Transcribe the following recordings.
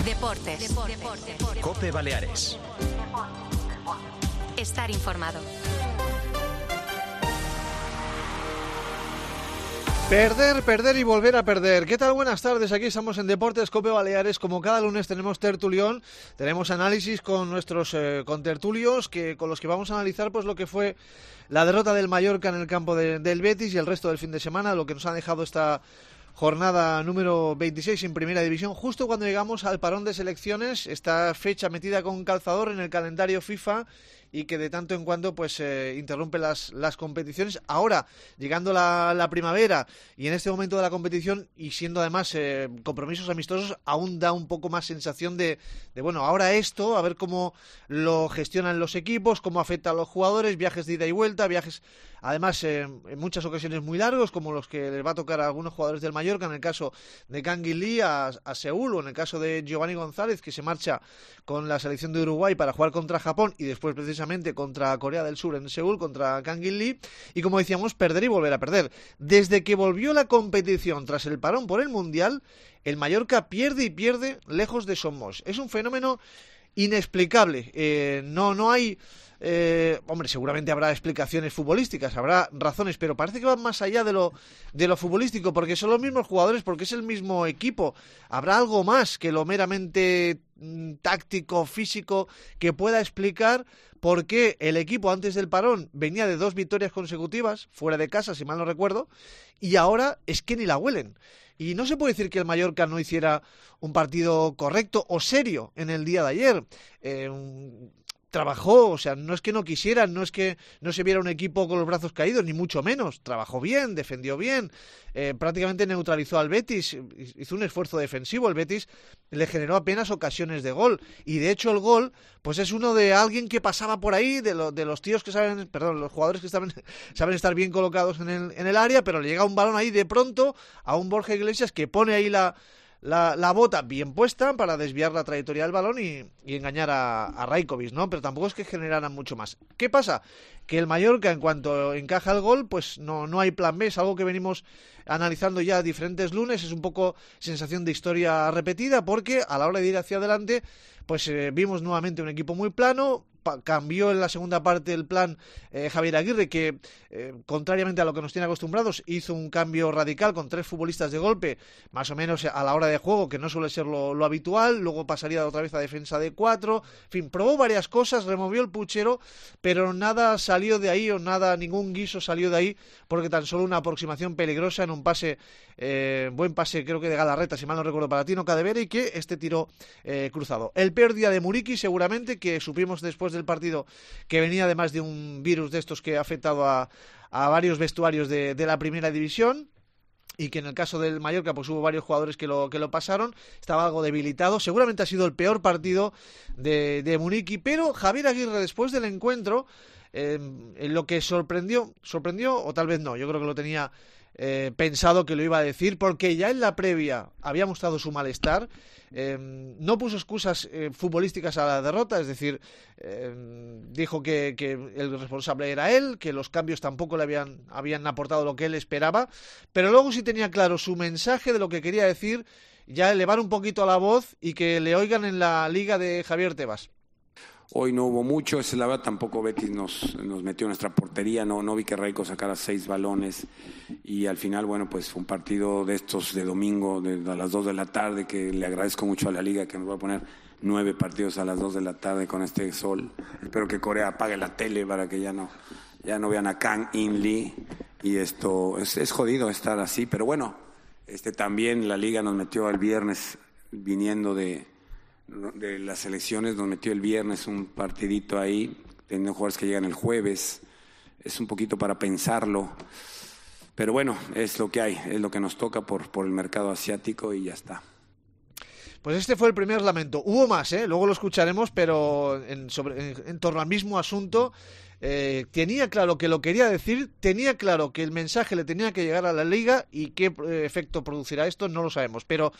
Deportes. COPE Baleares. Estar informado. Perder y volver a perder. ¿Qué tal? Buenas tardes. Aquí estamos en Deportes COPE Baleares. Como cada lunes tenemos tertulión, tenemos análisis con nuestros contertulios con los que vamos a analizar pues lo que fue la derrota del Mallorca en el campo del Betis y el resto del fin de semana, lo que nos ha dejado esta jornada número 26 en Primera División, justo cuando llegamos al parón de selecciones, esta fecha metida con calzador en el calendario FIFA y que de tanto en cuando pues interrumpe las competiciones. Ahora, llegando la primavera y en este momento de la competición y siendo además compromisos amistosos, aún da un poco más sensación de bueno, ahora esto, a ver cómo lo gestionan los equipos, cómo afecta a los jugadores, viajes de ida y vuelta, viajes además en muchas ocasiones muy largos, como los que les va a tocar a algunos jugadores del Mallorca, en el caso de Kangin Lee a Seúl, o en el caso de Giovanni González, que se marcha con la selección de Uruguay para jugar contra Japón y después precisamente contra Corea del Sur en Seúl, contra Kangin Lee, y como decíamos, perder y volver a perder. Desde que volvió la competición tras el parón por el Mundial, el Mallorca pierde y pierde lejos de Somos. Es un fenómeno inexplicable. No hay... hombre, seguramente habrá explicaciones futbolísticas, habrá razones, pero parece que van más allá de lo futbolístico, porque son los mismos jugadores, porque es el mismo equipo. Habrá algo más que lo meramente táctico, físico, que pueda explicar por qué el equipo antes del parón venía de 2 victorias consecutivas, fuera de casa, si mal no recuerdo, y ahora es que ni la huelen. Y no se puede decir que el Mallorca no hiciera un partido correcto o serio en el día de ayer. Trabajó, o sea, no es que no quisieran, no es que no se viera un equipo con los brazos caídos, ni mucho menos. Trabajó bien, defendió bien, prácticamente neutralizó al Betis, hizo un esfuerzo defensivo. El Betis le generó apenas ocasiones de gol, y de hecho el gol pues es uno de alguien que pasaba por ahí, de los tíos que saben, perdón, los jugadores que saben estar bien colocados en el área, pero le llega un balón ahí de pronto a un Borja Iglesias que pone ahí la bota bien puesta para desviar la trayectoria del balón y engañar a Rajkovic, ¿no? Pero tampoco es que generaran mucho más. ¿Qué pasa? Que el Mallorca, en cuanto encaja el gol, pues no hay plan B. Es algo que venimos analizando ya diferentes lunes. Es un poco sensación de historia repetida, porque a la hora de ir hacia adelante pues vimos nuevamente un equipo muy plano. Cambió en la segunda parte el plan Javier Aguirre, que contrariamente a lo que nos tiene acostumbrados, hizo un cambio radical con 3 futbolistas de golpe, más o menos a la hora de juego, que no suele ser lo habitual. Luego pasaría otra vez a defensa de 4, en fin, probó varias cosas, removió el puchero, pero nada salió de ahí, ningún guiso salió de ahí, porque tan solo una aproximación peligrosa en un pase, buen pase, creo que de Galarreta, si mal no recuerdo, para Tino Cadevere, y que tiró cruzado. El peor día de Muriqui, seguramente, que supimos después del partido que venía además de un virus de estos que ha afectado a varios vestuarios de la Primera División, y que en el caso del Mallorca pues hubo varios jugadores que lo pasaron. Estaba algo debilitado, seguramente ha sido el peor partido de Muriqui, pero Javier Aguirre, después del encuentro, en lo que sorprendió, o tal vez no, yo creo que lo tenía pensado, que lo iba a decir, porque ya en la previa había mostrado su malestar. No puso excusas futbolísticas a la derrota, es decir, dijo que el responsable era él, que los cambios tampoco le habían aportado lo que él esperaba, pero luego sí tenía claro su mensaje de lo que quería decir, ya elevar un poquito la voz y que le oigan en la liga de Javier Tebas. Hoy no hubo mucho, es la verdad. Tampoco Betis nos metió en nuestra portería, no vi que Raico sacara 6 balones, y al final, bueno, pues fue un partido de estos de domingo a las 2 de la tarde, que le agradezco mucho a la liga, que nos va a poner 9 partidos a las 2 de la tarde con este sol. Espero que Corea apague la tele para que ya no vean a Kangin Lee, y esto es jodido estar así, pero bueno, también la liga nos metió el viernes, viniendo de las elecciones, nos metió el viernes un partidito ahí, teniendo jugadores que llegan el jueves. Es un poquito para pensarlo, pero bueno, es lo que hay, es lo que nos toca por el mercado asiático, y ya está. Pues este fue el primer lamento. Hubo más, luego lo escucharemos, pero en torno al mismo asunto. tenía claro que lo quería decir, tenía claro que el mensaje le tenía que llegar a la Liga, y qué efecto producirá esto no lo sabemos, pero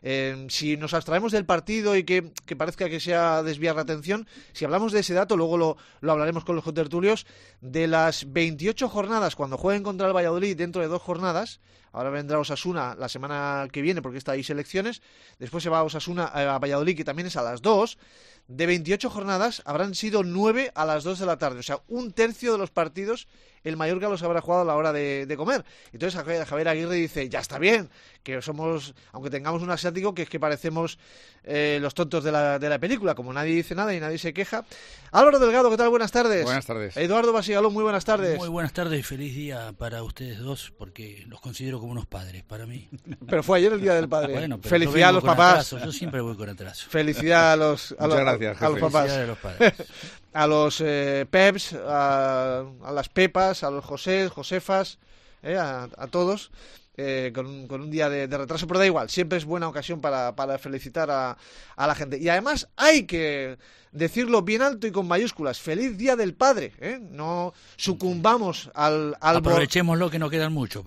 si nos abstraemos del partido y que parezca que sea desviar la atención, si hablamos de ese dato, luego lo hablaremos con los contertulios, de las 28 jornadas, cuando jueguen contra el Valladolid dentro de 2 jornadas, ahora vendrá Osasuna la semana que viene porque está ahí selecciones, después se va a Osasuna, a Valladolid, que también es a las 2, de 28 jornadas habrán sido 9 a las 2 de la tarde, o sea, 1/3 de los partidos el Mallorca los habrá jugado a la hora de comer. Entonces Javier Aguirre dice, ya está bien, que somos, aunque tengamos un asiático, que es que parecemos los tontos de la película, como nadie dice nada y nadie se queja. Álvaro Delgado, ¿qué tal? Buenas tardes. Buenas tardes. Eduardo Basigaló, muy buenas tardes. Muy buenas tardes y feliz día para ustedes dos, porque los considero como unos padres para mí. Pero fue ayer el Día del Padre. Bueno, felicidad a los papás. Atraso. Yo siempre voy con atraso. Felicidad a los papás. A los padres. A los Peps, a las Pepas, a los José, Josefas, a todos, con un día de retraso, pero da igual, siempre es buena ocasión para felicitar a la gente. Y además hay que decirlo bien alto y con mayúsculas, feliz Día del Padre, no sucumbamos al aprovechémoslo que no quedan mucho.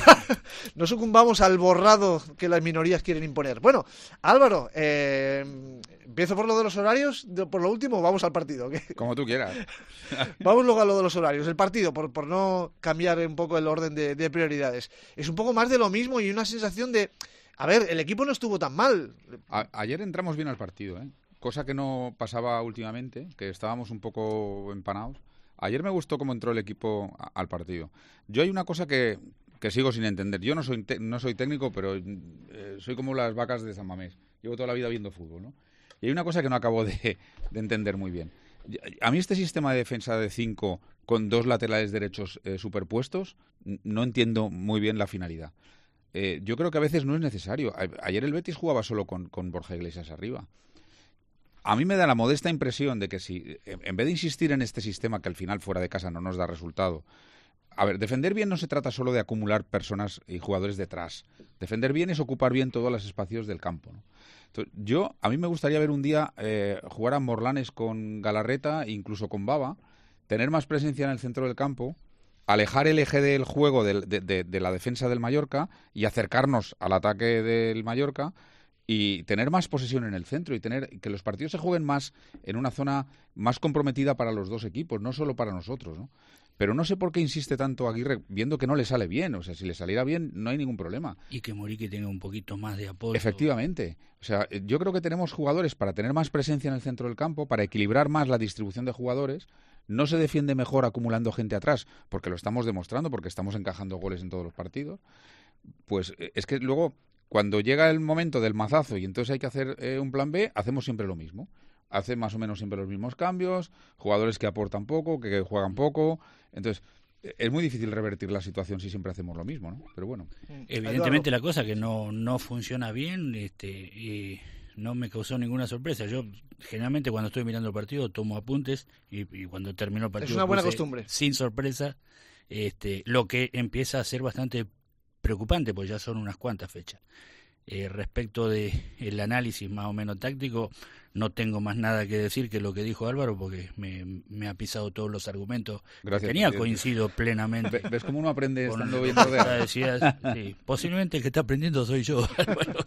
no sucumbamos al borrado que las minorías quieren imponer. Bueno, Álvaro, ¿empiezo por lo de los horarios? ¿Por lo último o vamos al partido? ¿Qué? Como tú quieras. Vamos luego a lo de los horarios. El partido, por no cambiar un poco el orden de prioridades. Es un poco más de lo mismo y una sensación de... A ver, el equipo no estuvo tan mal. Ayer entramos bien al partido, cosa que no pasaba últimamente, que estábamos un poco empanados. Ayer me gustó cómo entró el equipo al partido. Yo hay una cosa que sigo sin entender. Yo no soy técnico, pero soy como las vacas de San Mamés. Llevo toda la vida viendo fútbol, ¿no? Y hay una cosa que no acabo de entender muy bien. A mí este sistema de defensa de 5 con 2 laterales derechos superpuestos, no entiendo muy bien la finalidad. Yo creo que a veces no es necesario. Ayer el Betis jugaba solo con Borja Iglesias arriba. A mí me da la modesta impresión de que si, en vez de insistir en este sistema que al final fuera de casa no nos da resultado... A ver, defender bien no se trata solo de acumular personas y jugadores detrás. Defender bien es ocupar bien todos los espacios del campo, ¿no? Entonces, a mí me gustaría ver un día jugar a Morlanes con Galarreta, incluso con Baba, tener más presencia en el centro del campo, alejar el eje del juego de la defensa del Mallorca y acercarnos al ataque del Mallorca y tener más posesión en el centro y que los partidos se jueguen más en una zona más comprometida para los dos equipos, no solo para nosotros, ¿no? Pero no sé por qué insiste tanto Aguirre, viendo que no le sale bien. O sea, si le saliera bien, no hay ningún problema. Y que Muriqui tenga un poquito más de apoyo. Efectivamente. O sea, yo creo que tenemos jugadores para tener más presencia en el centro del campo, para equilibrar más la distribución de jugadores. No se defiende mejor acumulando gente atrás, porque lo estamos demostrando, porque estamos encajando goles en todos los partidos. Pues es que luego, cuando llega el momento del mazazo y entonces hay que hacer un plan B, hacemos siempre lo mismo. Hace más o menos siempre los mismos cambios, jugadores que aportan poco, que juegan poco. Entonces, es muy difícil revertir la situación si siempre hacemos lo mismo, ¿no? Pero bueno. Evidentemente la cosa que no funciona bien, y no me causó ninguna sorpresa. Yo generalmente cuando estoy mirando el partido tomo apuntes y cuando termino el partido... Es una buena costumbre. Sin sorpresa, lo que empieza a ser bastante preocupante, pues ya son unas cuantas fechas. Respecto del análisis más o menos táctico, no tengo más nada que decir que lo que dijo Álvaro, porque me ha pisado todos los argumentos. Gracias, que tenía, presidente. Coincido plenamente. ¿Ves cómo uno aprende Con estando lo bien que rodeado? decías, sí. Posiblemente el que está aprendiendo soy yo, Álvaro.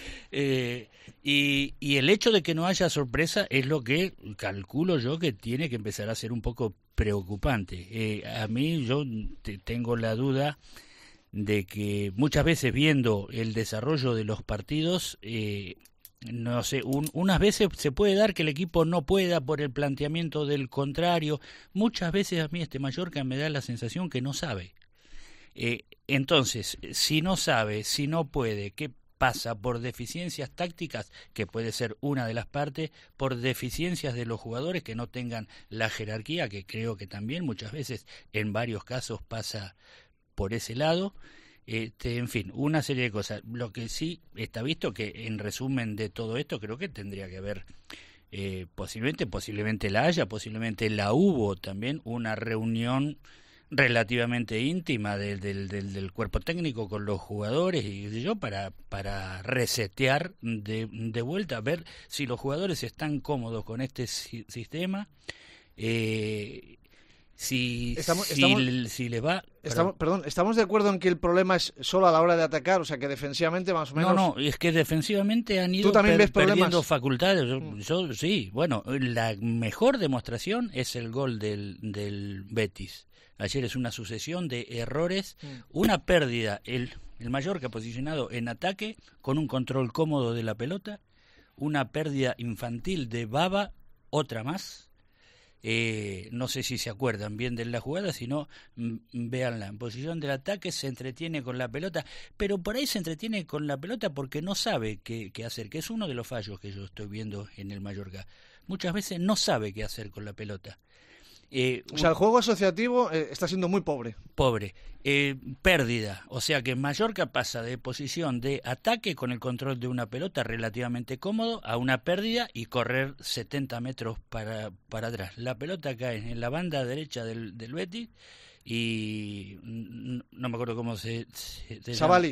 Y el hecho de que no haya sorpresa es lo que calculo yo que tiene que empezar a ser un poco preocupante. A mí yo tengo la duda de que muchas veces viendo el desarrollo de los partidos, no sé, unas veces se puede dar que el equipo no pueda por el planteamiento del contrario. Muchas veces a mí Mallorca me da la sensación que no sabe. Entonces, si no sabe, si no puede, ¿qué pasa? Por deficiencias tácticas, que puede ser una de las partes, por deficiencias de los jugadores que no tengan la jerarquía, que creo que también muchas veces en varios casos pasa por ese lado. En fin, una serie de cosas. Lo que sí está visto que en resumen de todo esto creo que tendría que haber posiblemente la haya, posiblemente la hubo también, una reunión relativamente íntima del cuerpo técnico con los jugadores y yo para resetear de vuelta, ver si los jugadores están cómodos con este sistema. Si le va... ¿Estamos de acuerdo en que el problema es solo a la hora de atacar? O sea, que defensivamente más o menos... No, es que defensivamente han ido perdiendo facultades. Yo sí, bueno, la mejor demostración es el gol del Betis. Ayer es una sucesión de errores, una pérdida, el Mallorca posicionado en ataque con un control cómodo de la pelota, una pérdida infantil de Baba, otra más. No sé si se acuerdan bien de la jugada, si no, véanla. En posición del ataque se entretiene con la pelota, pero por ahí se entretiene con la pelota porque no sabe qué hacer, que es uno de los fallos que yo estoy viendo en el Mallorca. Muchas veces no sabe qué hacer con la pelota. O sea, el juego asociativo está siendo muy pobre. Pérdida. O sea que Mallorca pasa de posición de ataque con el control de una pelota relativamente cómodo a una pérdida y correr 70 metros para atrás. La pelota cae en la banda derecha del Betis y no me acuerdo cómo se Savali.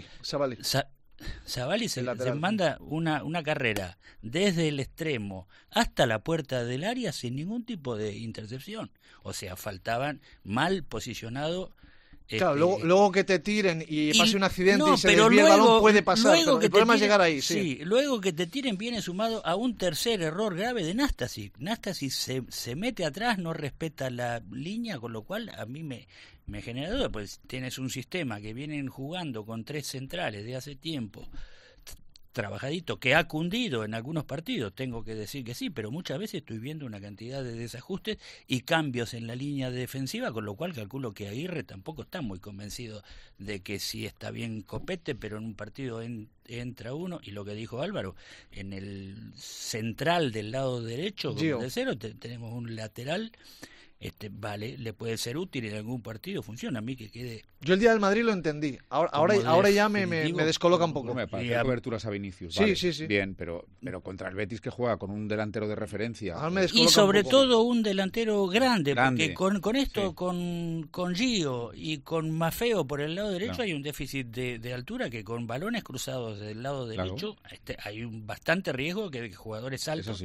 Savali se manda una carrera desde el extremo hasta la puerta del área sin ningún tipo de intercepción. O sea, faltaban mal posicionado. Claro, luego que te tiren y pase un accidente y se desvíe el balón puede pasar, pero el problema es llegar ahí. Sí, luego que te tiren viene sumado a un tercer error grave de Nastasic. Nastasic se mete atrás, no respeta la línea, con lo cual a mí me genera duda, pues tienes un sistema que vienen jugando con 3 centrales de hace tiempo, trabajadito, que ha cundido en algunos partidos, tengo que decir que sí, pero muchas veces estoy viendo una cantidad de desajustes y cambios en la línea defensiva, con lo cual calculo que Aguirre tampoco está muy convencido de que sí está bien Copete, pero en un partido entra uno, y lo que dijo Álvaro, en el central del lado derecho, de cero, tenemos un lateral. Vale, le puede ser útil en algún partido, funciona. A mí que quede... Yo el día del Madrid lo entendí, ahora ya me descoloca un poco. No me parece coberturas a Vinicius, vale, sí. Bien, pero contra el Betis, que juega con un delantero de referencia, y sobre todo un delantero grande, porque con esto, sí, con Gio y con Maffeo por el lado derecho, hay un déficit de altura que con balones cruzados del lado derecho, hay un bastante riesgo que jugadores altos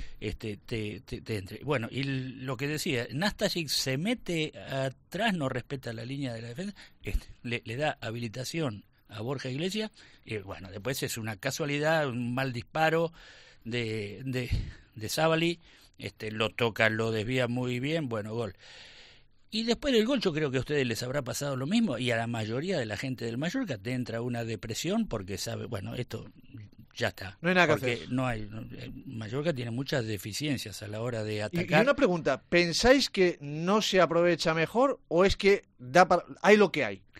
te entre. Bueno, y lo que decía, Nastasic se mete atrás, no respeta la línea de la defensa, le da habilitación a Borja Iglesias, y bueno, después es una casualidad, un mal disparo de Savali, lo toca, lo desvía muy bien, bueno, gol. Y después del gol yo creo que a ustedes les habrá pasado lo mismo, y a la mayoría de la gente del Mallorca te entra una depresión porque sabe, bueno, esto ya está. No hay nada que hacer. Mallorca tiene muchas deficiencias a la hora de atacar. Y una pregunta, ¿pensáis que no se aprovecha mejor o es que hay lo que hay?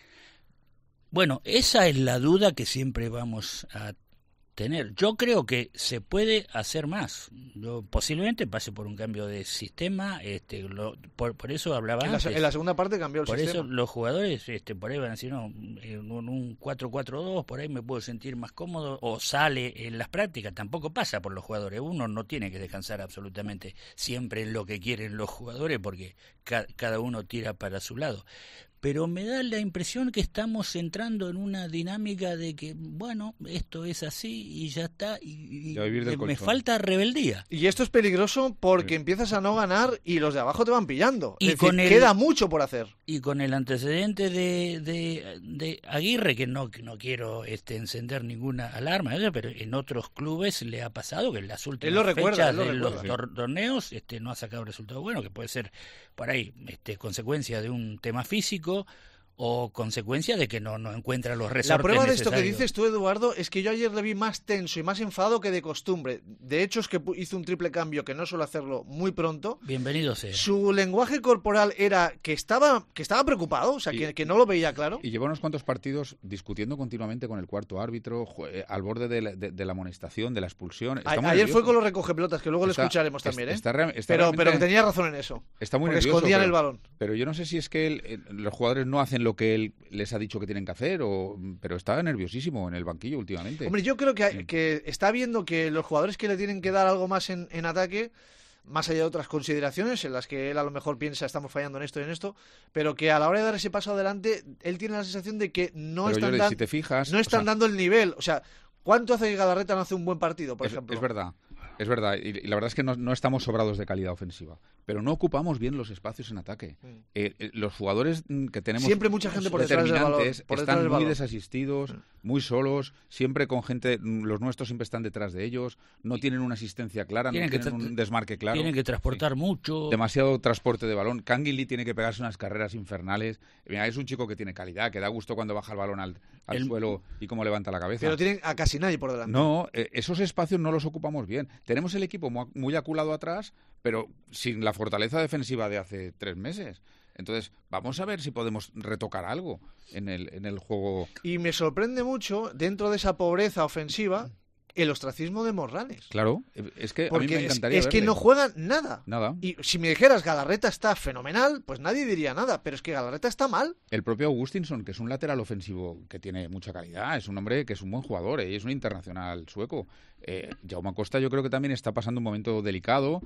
Bueno, esa es la duda que siempre vamos a tener. Yo creo que se puede hacer más. Posiblemente pase por un cambio de sistema. Por eso hablaba antes. En la segunda parte cambió el sistema. Por eso los jugadores por ahí van a decir, no, en un 4-4-2 por ahí me puedo sentir más cómodo, o sale en las prácticas. Tampoco pasa por los jugadores. Uno no tiene que descansar absolutamente siempre en lo que quieren los jugadores, porque cada uno tira para su lado. Pero me da la impresión que estamos entrando en una dinámica de que, bueno, esto es así y ya está, y me falta rebeldía. Y esto es peligroso porque empiezas a no ganar y los de abajo te van pillando. Es decir, queda mucho por hacer. Y con el antecedente de Aguirre, que no quiero encender ninguna alarma, pero en otros clubes le ha pasado que en las últimas fechas de los torneos no ha sacado resultados buenos, que puede ser por ahí consecuencia de un tema físico, o consecuencia de que no encuentra los resortes necesarios. La prueba de esto que dices tú, Eduardo, es que yo ayer le vi más tenso y más enfadado que de costumbre. De hecho, es que hizo un triple cambio que no suele hacerlo muy pronto. Bienvenido sea. Su lenguaje corporal era que estaba preocupado, o sea, que no lo veía claro. Y lleva unos cuantos partidos discutiendo continuamente con el cuarto árbitro, al borde de la amonestación, de la expulsión. Ayer fue con los recogepelotas, que luego lo escucharemos también, pero que tenía razón en eso. Está muy nervioso, escondían el balón. Pero yo no sé si es que los jugadores no hacen lo que él les ha dicho que tienen que hacer, pero está nerviosísimo en el banquillo últimamente. Hombre, yo creo que está viendo que los jugadores que le tienen que dar algo más en ataque, más allá de otras consideraciones en las que él a lo mejor piensa estamos fallando en esto y en esto, pero que a la hora de dar ese paso adelante, él tiene la sensación de que no están dando el nivel. O sea, ¿cuánto hace que Galarreta no hace un buen partido, por ejemplo? Es verdad. Es verdad, y la verdad es que no estamos sobrados de calidad ofensiva, pero no ocupamos bien los espacios en ataque. Los jugadores que tenemos siempre mucha gente por detrás del balón, están muy desasistidos, muy solos, siempre con gente, los nuestros siempre están detrás de ellos, no tienen una asistencia clara, no tienen un desmarque claro. Tienen que transportar mucho. Demasiado transporte de balón. Kangin Lee tiene que pegarse unas carreras infernales. Mira, es un chico que tiene calidad, que da gusto cuando baja el balón al suelo y cómo levanta la cabeza. Pero tienen a casi nadie por delante. No, esos espacios no los ocupamos bien. Tenemos el equipo muy aculado atrás, pero sin la fortaleza defensiva de hace 3 meses. Entonces, vamos a ver si podemos retocar algo en el juego. Y me sorprende mucho, dentro de esa pobreza ofensiva, el ostracismo de Morlanes. Claro, es que porque a mí me encantaría es que verle. no juegan nada. Nada. Y si me dijeras Galarreta está fenomenal, pues nadie diría nada, pero es que Galarreta está mal. El propio Augustinsson, que es un lateral ofensivo que tiene mucha calidad, es un hombre que es un buen jugador y es un internacional sueco. Jaume Costa yo creo que también está pasando un momento delicado.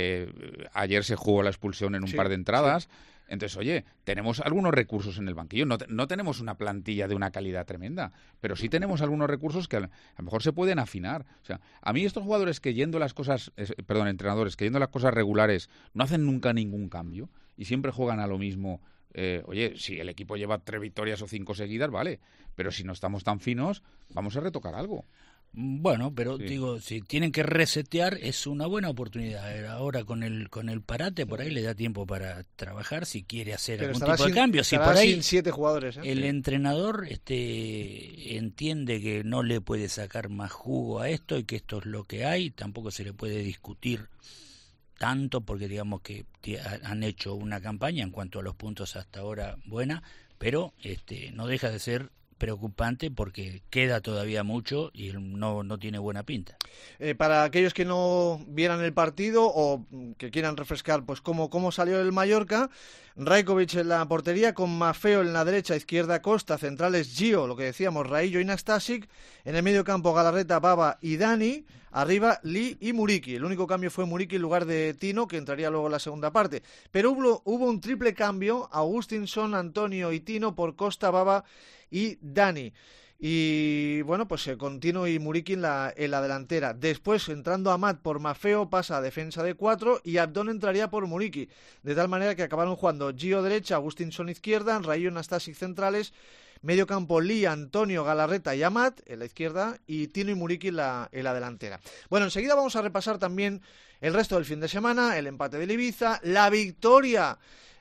Ayer se jugó la expulsión en un par de entradas. Sí. Entonces, oye, tenemos algunos recursos en el banquillo. No tenemos una plantilla de una calidad tremenda, pero sí tenemos algunos recursos que a lo mejor se pueden afinar. O sea, a mí estos jugadores que entrenadores que yendo las cosas regulares no hacen nunca ningún cambio y siempre juegan a lo mismo. Oye, si el equipo lleva 3 victorias o 5 seguidas, vale, pero si no estamos tan finos, vamos a retocar algo. Bueno, pero digo, si tienen que resetear es una buena oportunidad. Ahora con el parate por ahí le da tiempo para trabajar si quiere hacer pero algún tipo de cambio. Si por ahí sin 7 jugadores, el entrenador entiende que no le puede sacar más jugo a esto y que esto es lo que hay, tampoco se le puede discutir tanto porque digamos que han hecho una campaña en cuanto a los puntos hasta ahora buena, pero no deja de ser preocupante porque queda todavía mucho y no tiene buena pinta. Para aquellos que no vieran el partido o que quieran refrescar pues cómo salió el Mallorca, Rajkovic en la portería con Maffeo en la derecha, izquierda Costa, centrales Gio, lo que decíamos, Raillo y Nastasic, en el medio campo Galarreta, Baba y Dani, arriba Lee y Muriqui. El único cambio fue Muriqui en lugar de Tino, que entraría luego en la segunda parte. Pero hubo un triple cambio, Augustinsson, Antonio y Tino por Costa, Baba y Dani. Y bueno, pues con Tino y Muriqui en la delantera. Después, entrando Amat por Maffeo, pasa a defensa de 4 y Abdón entraría por Muriqui. De tal manera que acabaron jugando Gio derecha, Augustinsson izquierda, Raillo y Nastasic centrales, medio campo Lee, Antonio, Galarreta y Amat en la izquierda y Tino y Muriqui en la delantera. Bueno, enseguida vamos a repasar también el resto del fin de semana, el empate del Ibiza, la victoria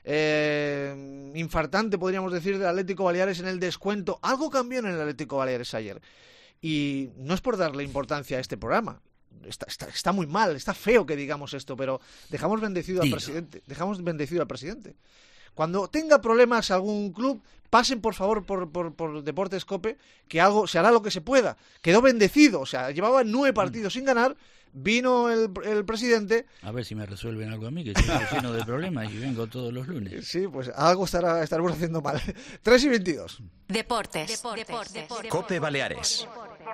infartante, podríamos decir, del Atlético Baleares en el descuento. Algo cambió en el Atlético Baleares ayer. Y no es por darle importancia a este programa. Está muy mal, está feo que digamos esto, pero dejamos bendecido al presidente. Cuando tenga problemas algún club, pasen por favor por Deportes Cope, que se hará lo que se pueda. Quedó bendecido, o sea, llevaba 9 partidos sin ganar. Vino el presidente. A ver si me resuelven algo a mí, que estoy lleno de problemas y vengo todos los lunes. Sí, pues algo estaremos haciendo mal. 3:22. Deportes. Cope Baleares.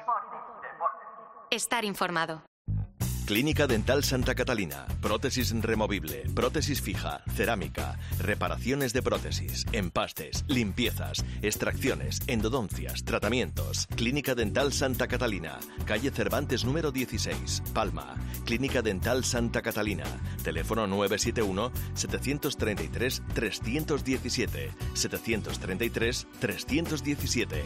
Estar informado. Clínica Dental Santa Catalina. Prótesis removible, prótesis fija, cerámica, reparaciones de prótesis, empastes, limpiezas, extracciones, endodoncias, tratamientos. Clínica Dental Santa Catalina. Calle Cervantes número 16, Palma. Clínica Dental Santa Catalina. Teléfono 971-733-317. 733-317.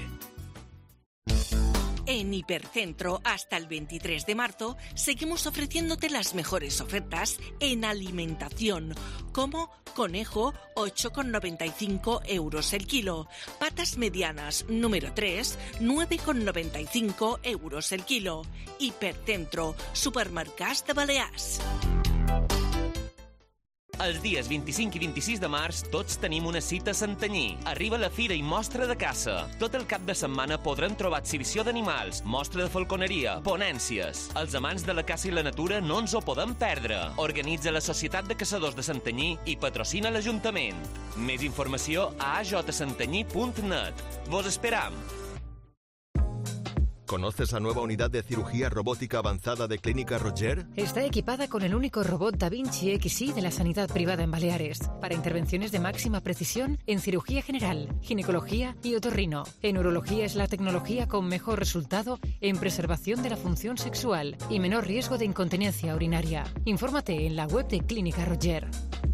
En Hipercentro, hasta el 23 de marzo, seguimos ofreciéndote las mejores ofertas en alimentación, como conejo, 8,95 € el kilo. Patas medianas, número 3, 9,95 € el kilo. Hipercentro, supermercats de Balears. Els dies 25 i 26 de març tots tenim una cita a Santanyí. Arriba la Fira i Mostra de Caça. Tot el cap de setmana podrem trobar exhibició d'animals, mostra de falconeria, ponències. Els amants de la caça i la natura no ens ho podem perdre. Organitza la Societat de Caçadors de Santanyí i patrocina l'Ajuntament. Més informació a ajsantanyí.net. Vos esperam! ¿Conoces la nueva unidad de cirugía robótica avanzada de Clínica Roger? Está equipada con el único robot Da Vinci XI de la sanidad privada en Baleares, para intervenciones de máxima precisión en cirugía general, ginecología y otorrino. En urología es la tecnología con mejor resultado en preservación de la función sexual y menor riesgo de incontinencia urinaria. Infórmate en la web de Clínica Roger.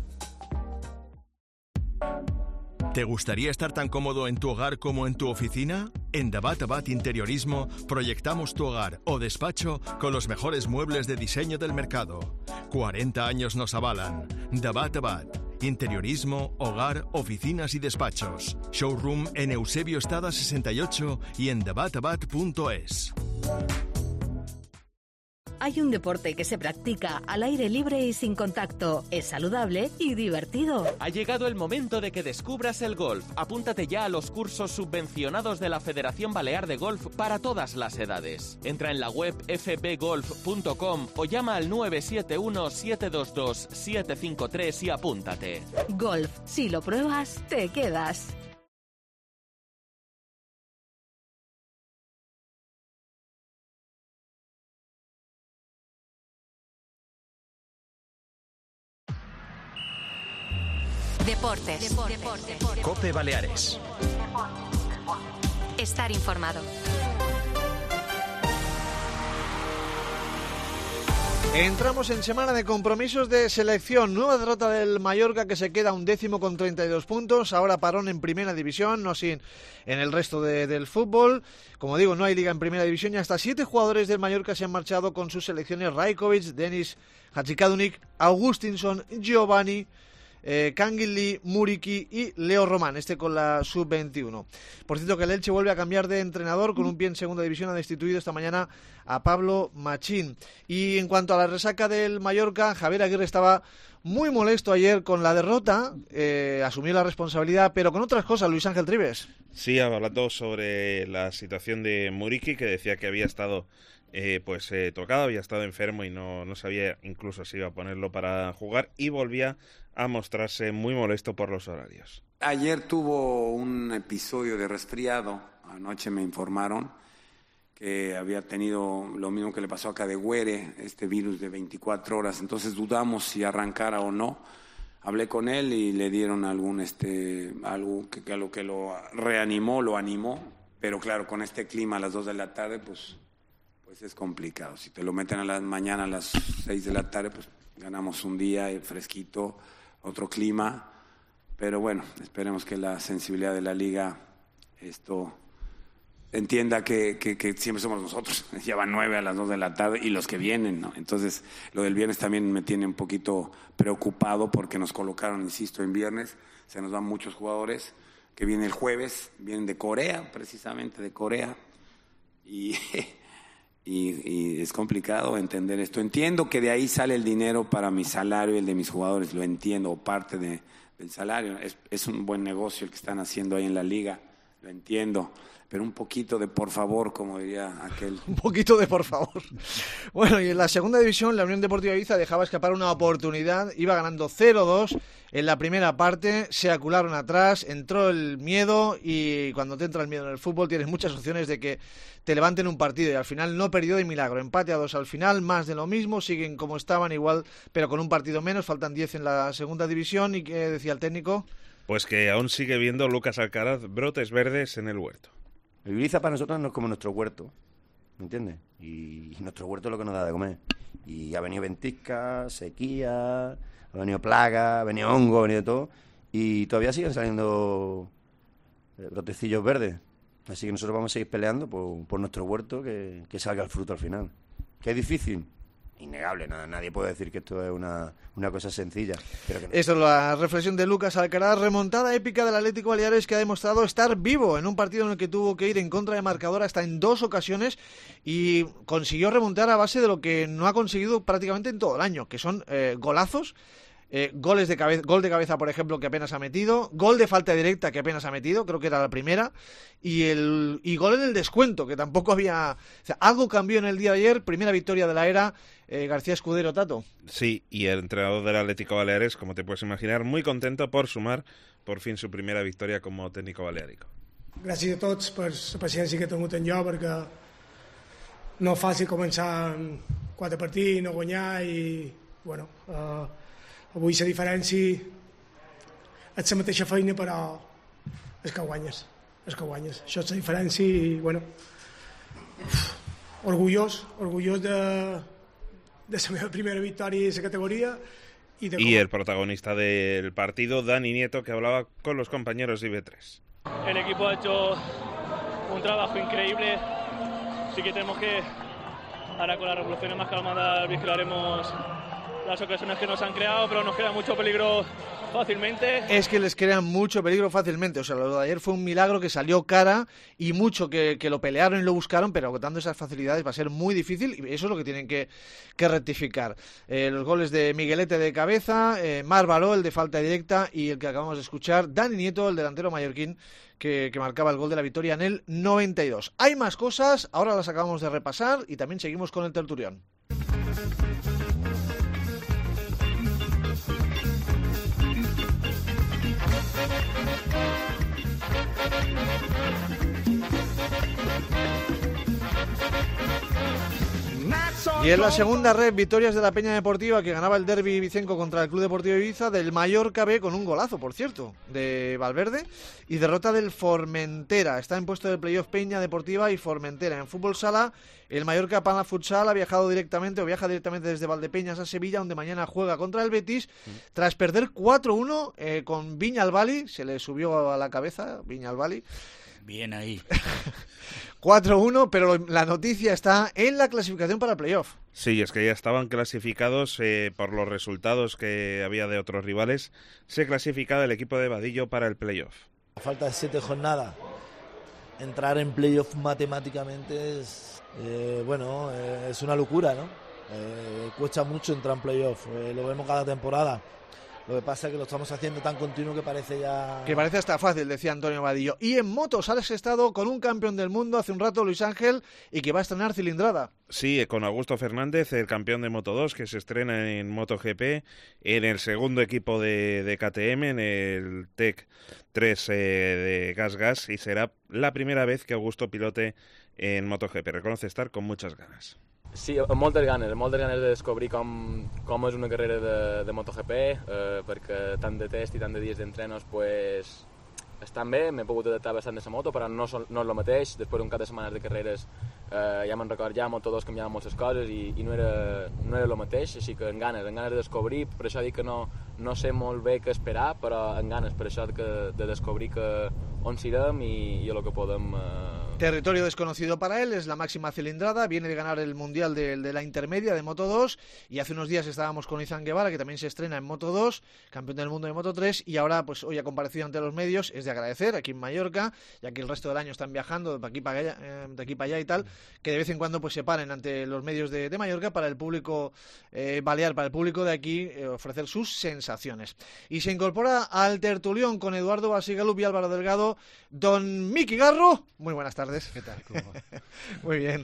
¿Te gustaría estar tan cómodo en tu hogar como en tu oficina? En Dabat Abad Interiorismo proyectamos tu hogar o despacho con los mejores muebles de diseño del mercado. 40 años nos avalan. Dabat Abad. Interiorismo, hogar, oficinas y despachos. Showroom en Eusebio Estada 68 y en dabatabad.es. Hay un deporte que se practica al aire libre y sin contacto. Es saludable y divertido. Ha llegado el momento de que descubras el golf. Apúntate ya a los cursos subvencionados de la Federación Balear de Golf para todas las edades. Entra en la web fbgolf.com o llama al 971 722 753 y apúntate. Golf, si lo pruebas, te quedas. Deportes. COPE Baleares. Estar informado. Entramos en semana de compromisos de selección. Nueva derrota del Mallorca, que se queda 11º con 32 puntos. Ahora parón en primera división, no sin en el resto del fútbol. Como digo, no hay liga en primera división y hasta 7 jugadores del Mallorca se han marchado con sus selecciones: Rajkovic, Denis Hachikadunik, Augustinsson, Giovanni, Canguilí, Muriqui y Leo Román, con la sub-21. Por cierto, que el Elche vuelve a cambiar de entrenador, con un pie en segunda división. Ha destituido esta mañana a Pablo Machín. Y en cuanto a la resaca del Mallorca, Javier Aguirre estaba muy molesto ayer con la derrota, asumió la responsabilidad, pero con otras cosas. Luis Ángel Trives. Sí, hablando sobre la situación de Muriqui, que decía que había estado tocado, había estado enfermo y no sabía incluso si iba a ponerlo para jugar, y volvía a mostrarse muy molesto por los horarios. Ayer tuvo un episodio de resfriado. Anoche me informaron que había tenido lo mismo que le pasó a Cadegüere, este virus de 24 horas. Entonces dudamos si arrancara o no. Hablé con él y le dieron algo que lo reanimó, lo animó. Pero claro, con este clima a las 2 de la tarde, pues es complicado. Si te lo meten a la mañana a las 6 de la tarde, pues ganamos un día fresquito, otro clima. Pero bueno, esperemos que la sensibilidad de la liga entienda que siempre somos nosotros. Ya van 9 a las 2 de la tarde y los que vienen, ¿no? Entonces, lo del viernes también me tiene un poquito preocupado, porque nos colocaron, insisto, en viernes. Se nos van muchos jugadores que vienen el jueves, vienen de Corea, precisamente de Corea. Y es complicado entender esto. Entiendo que de ahí sale el dinero para mi salario y el de mis jugadores, lo entiendo, o parte del salario. Es un buen negocio el que están haciendo ahí en la liga, lo entiendo. Pero un poquito de por favor, como diría aquel. Un poquito de por favor. Bueno, y en la segunda división, la Unión Deportiva Ibiza dejaba escapar una oportunidad. Iba ganando 0-2 en la primera parte. Se acularon atrás, entró el miedo, y cuando te entra el miedo en el fútbol tienes muchas opciones de que te levanten un partido, y al final no perdió de milagro. Empate a 2 al final, más de lo mismo. Siguen como estaban, igual, pero con un partido menos. Faltan 10 en la segunda división. ¿Y qué decía el técnico? Pues que aún sigue viendo Lucas Alcaraz brotes verdes en el huerto. El Ibiza para nosotros no es como nuestro huerto, ¿me entiendes? Y nuestro huerto es lo que nos da de comer. Y ha venido ventisca, sequía, ha venido plaga, ha venido hongo, ha venido todo. Y todavía siguen saliendo brotecillos verdes. Así que nosotros vamos a seguir peleando por nuestro huerto, que salga el fruto al final. ¿Que es difícil? Innegable, nadie puede decir que esto es una cosa sencilla. Pero que no. Esta es la reflexión de Lucas Alcaraz. Remontada épica del Atlético Baleares, que ha demostrado estar vivo en un partido en el que tuvo que ir en contra de marcador hasta en 2 ocasiones, y consiguió remontar a base de lo que no ha conseguido prácticamente en todo el año, que son golazos. Gol de cabeza, por ejemplo, que apenas ha metido, gol de falta directa que apenas ha metido, creo que era la primera, y gol en el descuento, que tampoco había. O sea, algo cambió en el día de ayer. Primera victoria de la era. García Escudero, Tato. Sí, y el entrenador del Atlético Baleares, como te puedes imaginar, muy contento por sumar por fin su primera victoria como técnico baleárico. Gràcies a tots per la paciència que he tingut en jo, perquè no és fàcil començar en 4 partits, no guanyar i, bueno, avui la diferència és la mateixa feina, però és que guanyes. Això és la diferència i, bueno, orgullós de la meva primera victòria en la categoría. Y el protagonista del partido, Dani Nieto, que hablaba con los compañeros de IB3. El equipo ha hecho un trabajo increíble. Sí que tenemos que, ahora con las revoluciones más calmadas, vigilaremos las ocasiones que nos han creado, pero nos crea mucho peligro fácilmente. Es que les crean mucho peligro fácilmente. O sea, lo de ayer fue un milagro que salió cara y mucho que lo pelearon y lo buscaron, pero agotando esas facilidades va a ser muy difícil y eso es lo que tienen que rectificar. Los goles de Miguelete de cabeza, Marc Baró, el de falta directa, y el que acabamos de escuchar, Dani Nieto, el delantero mallorquín, que marcaba el gol de la victoria en el 92. Hay más cosas, ahora las acabamos de repasar y también seguimos con el tertulión. Y en la segunda red, victorias de la Peña Deportiva, que ganaba el derbi vicenco contra el Club Deportivo Ibiza, del Mallorca B, con un golazo, por cierto, de Valverde, y derrota del Formentera. Está en puesto del playoff Peña Deportiva y Formentera. En fútbol sala, el Mallorca Pana Futsal ha viaja directamente desde Valdepeñas a Sevilla, donde mañana juega contra el Betis, tras perder 4-1 con Viñalbali. Se le subió a la cabeza Viñalbali. Bien ahí. 4-1, pero la noticia está en la clasificación para el playoff. Sí, es que ya estaban clasificados por los resultados que había de otros rivales. Se clasificaba el equipo de Vadillo para el playoff. A falta de 7 jornadas, entrar en playoff matemáticamente es, es una locura, ¿no? Cuesta mucho entrar en playoff, lo vemos cada temporada. Lo que pasa es que lo estamos haciendo tan continuo que parece ya... Que parece hasta fácil, decía Antonio Vadillo. Y en motos has estado con un campeón del mundo hace un rato, Luis Ángel, y que va a estrenar cilindrada. Sí, con Augusto Fernández, el campeón de Moto2, que se estrena en MotoGP, en el segundo equipo de KTM, en el Tech 3 de Gas, y será la primera vez que Augusto pilote en MotoGP. Reconoce estar con muchas ganas. Sí, amb moltes ganes de descobrir com és una carrera de MotoGP, perquè tant de test i tant de dies d'entrenos pues, estan bé, m'he pogut adaptar bastant a la moto, però no és el mateix. Després d'un cap de setmanes de carreres ja me'n record, ja a Moto2 canviaven moltes coses i no era el mateix, així que en ganes de descobrir. Per això dic que no sé molt bé què esperar, però en ganes, per això de descobrir on serem i el que podem... Territorio desconocido para él, es la máxima cilindrada, viene de ganar el Mundial de la Intermedia de Moto2 y hace unos días estábamos con Izan Guevara, que también se estrena en Moto2, campeón del mundo de Moto3, y ahora pues hoy ha comparecido ante los medios. Es de agradecer aquí en Mallorca, ya que el resto del año están viajando de aquí para allá y tal, que de vez en cuando pues se paren ante los medios de Mallorca para el público balear, para el público de aquí, ofrecer sus sensaciones. Y se incorpora al tertulión con Eduardo Basigalup y Álvaro Delgado, don Miki Garro. Muy buenas tardes. ¿Qué tal? ¿Cómo va? Muy bien.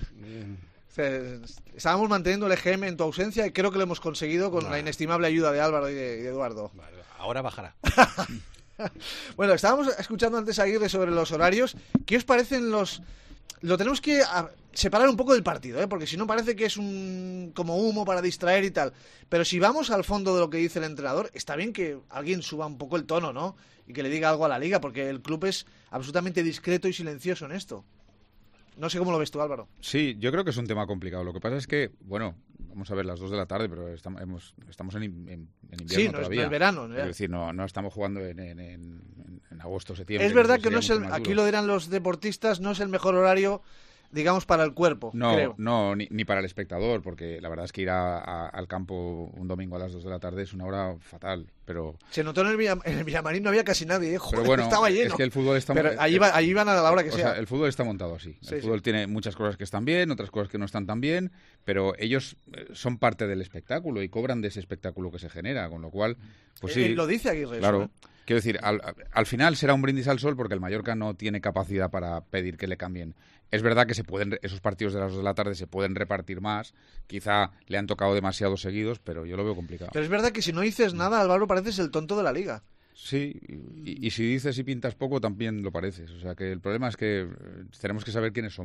Estábamos manteniendo el EGM en tu ausencia y creo que lo hemos conseguido con la inestimable ayuda de Álvaro y de Eduardo. Vale, ahora bajará. Bueno, estábamos escuchando antes a Aguirre sobre los horarios. ¿Qué os parecen los...? Lo tenemos que separar un poco del partido, porque si no parece que es como humo para distraer y tal. Pero si vamos al fondo de lo que dice el entrenador, está bien que alguien suba un poco el tono, ¿no? Y que le diga algo a la liga, porque el club es absolutamente discreto y silencioso en esto. No sé cómo lo ves tú, Álvaro. Sí, yo creo que es un tema complicado. Lo que pasa es que, bueno, vamos a ver, las 2 de la tarde, pero estamos en invierno todavía. No es verano. Es decir, no estamos jugando en agosto, septiembre. Es verdad que no es aquí lo dirán los deportistas, no es el mejor horario, digamos, para el cuerpo. Creo. No, ni para el espectador, porque la verdad es que ir al campo un domingo a las 2 de la tarde es una hora fatal. Pero se notó en el Villamarín, no había casi nadie. Pero bueno, estaba lleno. Es que el fútbol está... Pero allí van a la hora que sea. El fútbol está montado así. El fútbol tiene muchas cosas que están bien, otras cosas que no están tan bien, pero ellos son parte del espectáculo y cobran de ese espectáculo que se genera, con lo cual, pues sí. Lo dice Aguirre. Claro. Eso, Quiero decir, al final será un brindis al sol porque el Mallorca no tiene capacidad para pedir que le cambien. Es verdad que esos partidos de las 2 de la tarde se pueden repartir más, quizá le han tocado demasiado seguidos, pero yo lo veo complicado. Pero es verdad que si no dices nada, Álvaro, pareces el tonto de la liga. Sí, y si dices y pintas poco, también lo pareces. O sea que el problema es que tenemos que saber quiénes somos.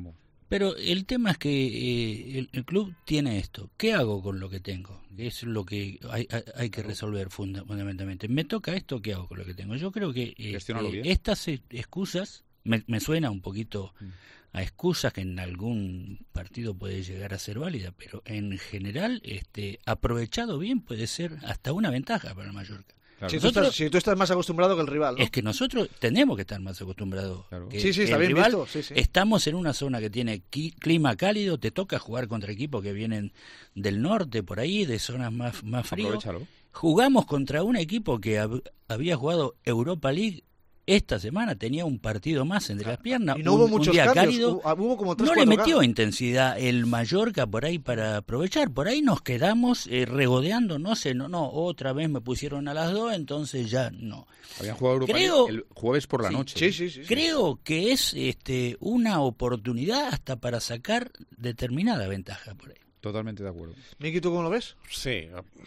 Pero el tema es que el club tiene esto. ¿Qué hago con lo que tengo? Es lo que hay que resolver fundamentalmente. Me toca esto, ¿qué hago con lo que tengo? Yo creo que estas excusas, me suena un poquito a excusas que en algún partido puede llegar a ser válida, pero en general, aprovechado bien, puede ser hasta una ventaja para el Mallorca. Claro. Si tú estás más acostumbrado que el rival, ¿no? Es que nosotros tenemos que estar más acostumbrados. Claro. Que Sí, está el bien rival. visto. Sí. Estamos en una zona que tiene clima cálido, te toca jugar contra equipos que vienen del norte, por ahí, de zonas más frías. Aprovechalo. Jugamos contra un equipo que había jugado Europa League. Esta semana tenía un partido más entre las piernas. Y no hubo muchos día cambios. Cálido. Hubo como 3, no le 4 metió cambios. intensidad el Mallorca por ahí para aprovechar. Por ahí nos quedamos regodeando. No, otra vez me pusieron a las 2, entonces ya no. Habían jugado Europa League el jueves por la noche. Sí. Creo que es una oportunidad hasta para sacar determinada ventaja por ahí. Totalmente de acuerdo. Miki, ¿tú cómo lo ves? Sí.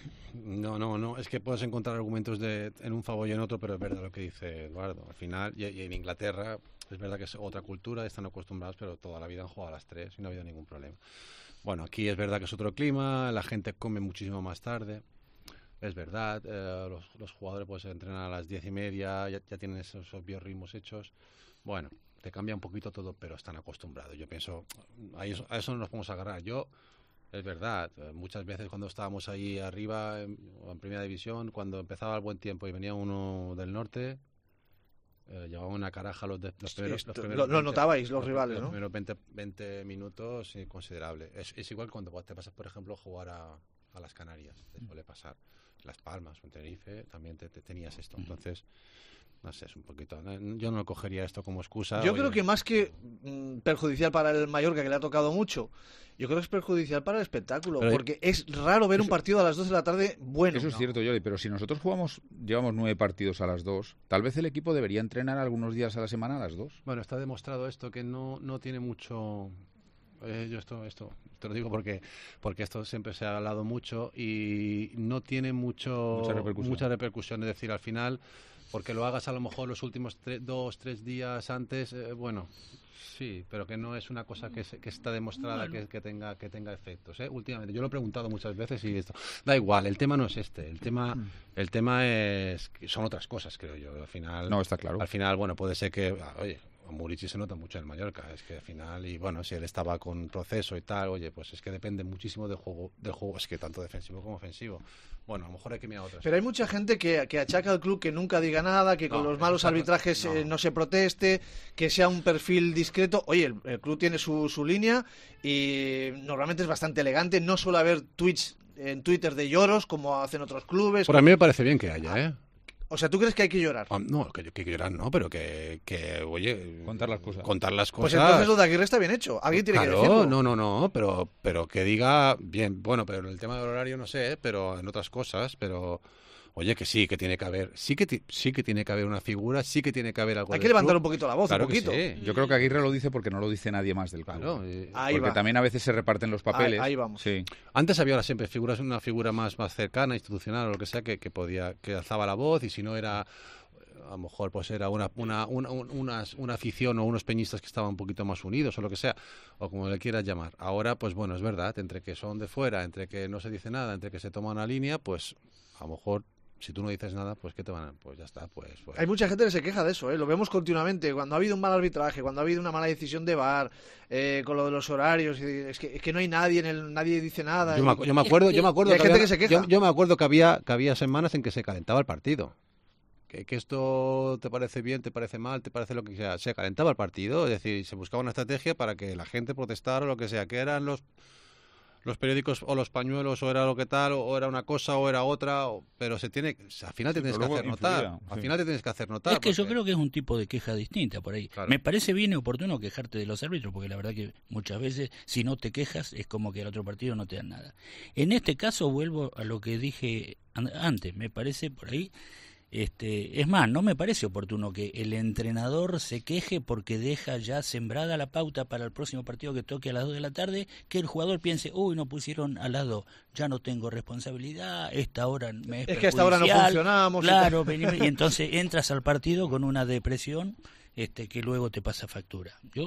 No, es que puedes encontrar argumentos en un favor y en otro, pero es verdad lo que dice Eduardo. Al final, y en Inglaterra, es verdad que es otra cultura, están acostumbrados, pero toda la vida han jugado a las 3 y no ha habido ningún problema. Bueno, aquí es verdad que es otro clima, la gente come muchísimo más tarde, es verdad, los jugadores pues entrenan a las 10:30, ya tienen esos biorritmos hechos. Bueno, te cambia un poquito todo, pero están acostumbrados. Yo pienso, a eso no nos podemos agarrar. Es verdad, muchas veces cuando estábamos ahí arriba en Primera División, cuando empezaba el buen tiempo y venía uno del norte, llevaba una caraja los primeros lo notabais los rivales, ¿no? Los primeros 20 minutos considerable. Es igual cuando te pasas, por ejemplo, a jugar a las Canarias, te suele pasar. Las Palmas o en Tenerife también te tenías esto. Entonces, no sé, es un poquito... Yo no cogería esto como excusa. Yo creo que más que perjudicial para el Mallorca, que le ha tocado mucho, yo creo que es perjudicial para el espectáculo, porque es raro ver un partido a las 2 de la tarde bueno. Eso es cierto, Jordi, pero si nosotros llevamos 9 partidos a las 2, tal vez el equipo debería entrenar algunos días a la semana a las 2. Bueno, está demostrado esto que no tiene mucho... yo esto te lo digo porque esto siempre se ha hablado mucho y no tiene mucha repercusión. Es decir, al final, porque lo hagas a lo mejor los últimos 2-3 días antes, bueno, sí, pero que no es una cosa que está demostrada que tenga efectos. Últimamente, yo lo he preguntado muchas veces y esto da igual. El tema no es este. El tema es que son otras cosas, creo yo. Al final, no está claro. Al final, bueno, puede ser que, oye, a Murici se nota mucho en el Mallorca, es que al final, y bueno, si él estaba con proceso y tal, oye, pues es que depende muchísimo del juego, es que tanto defensivo como ofensivo. Bueno, a lo mejor hay que mirar otras. Pero hay mucha gente que achaca al club que nunca diga nada, que con los malos arbitrajes no se proteste, que sea un perfil discreto. Oye, el club tiene su línea y normalmente es bastante elegante, no suele haber tweets en Twitter de lloros como hacen otros clubes. Por a mí me parece bien que haya, O sea, ¿tú crees que hay que llorar? No, que llorar no, pero que oye... Contar las cosas. Pues entonces lo de Aguirre está bien hecho. Alguien tiene que decirlo. No, pero que diga bien. Bueno, pero en el tema del horario no sé, pero en otras cosas, pero... Oye, que sí, que tiene que haber... Sí que tiene que haber una figura, sí que tiene que haber algo. Hay que levantar un poquito la voz, claro, un poquito. Que sí. Yo creo que Aguirre lo dice porque no lo dice nadie más del club. Claro, porque también a veces se reparten los papeles. Ahí vamos. Sí. Antes había ahora siempre una figura más cercana, institucional o lo que sea, que alzaba la voz, y si no era... A lo mejor pues era una afición o unos peñistas que estaban un poquito más unidos o lo que sea, o como le quieras llamar. Ahora, pues bueno, es verdad, entre que son de fuera, entre que no se dice nada, entre que se toma una línea, pues a lo mejor si tú no dices nada, pues ¿qué te van a...? Pues ya está, pues... Hay mucha gente que se queja de eso, lo vemos continuamente, cuando ha habido un mal arbitraje, cuando ha habido una mala decisión de VAR, con lo de los horarios, es que no hay nadie, nadie dice nada. Yo me acuerdo que había semanas en que se calentaba el partido. Que esto te parece bien, te parece mal, te parece lo que sea. Se calentaba el partido, es decir, se buscaba una estrategia para que la gente protestara o lo que sea, que eran los periódicos o los pañuelos, o era lo que tal, o era una cosa o era otra, pero al final te tienes que hacer notar. Al final te tienes que hacer notar. Es que yo creo que es un tipo de queja distinta por ahí. Claro. Me parece bien y oportuno quejarte de los árbitros, porque la verdad que muchas veces si no te quejas es como que al otro partido no te dan nada. En este caso vuelvo a lo que dije antes, me parece por ahí... es más, no me parece oportuno que el entrenador se queje porque deja ya sembrada la pauta para el próximo partido que toque a las 2 de la tarde, que el jugador piense, no pusieron al lado, ya no tengo responsabilidad, esta hora me es que a esta hora no funcionamos. Claro, y entonces entras al partido con una depresión que luego te pasa factura. Yo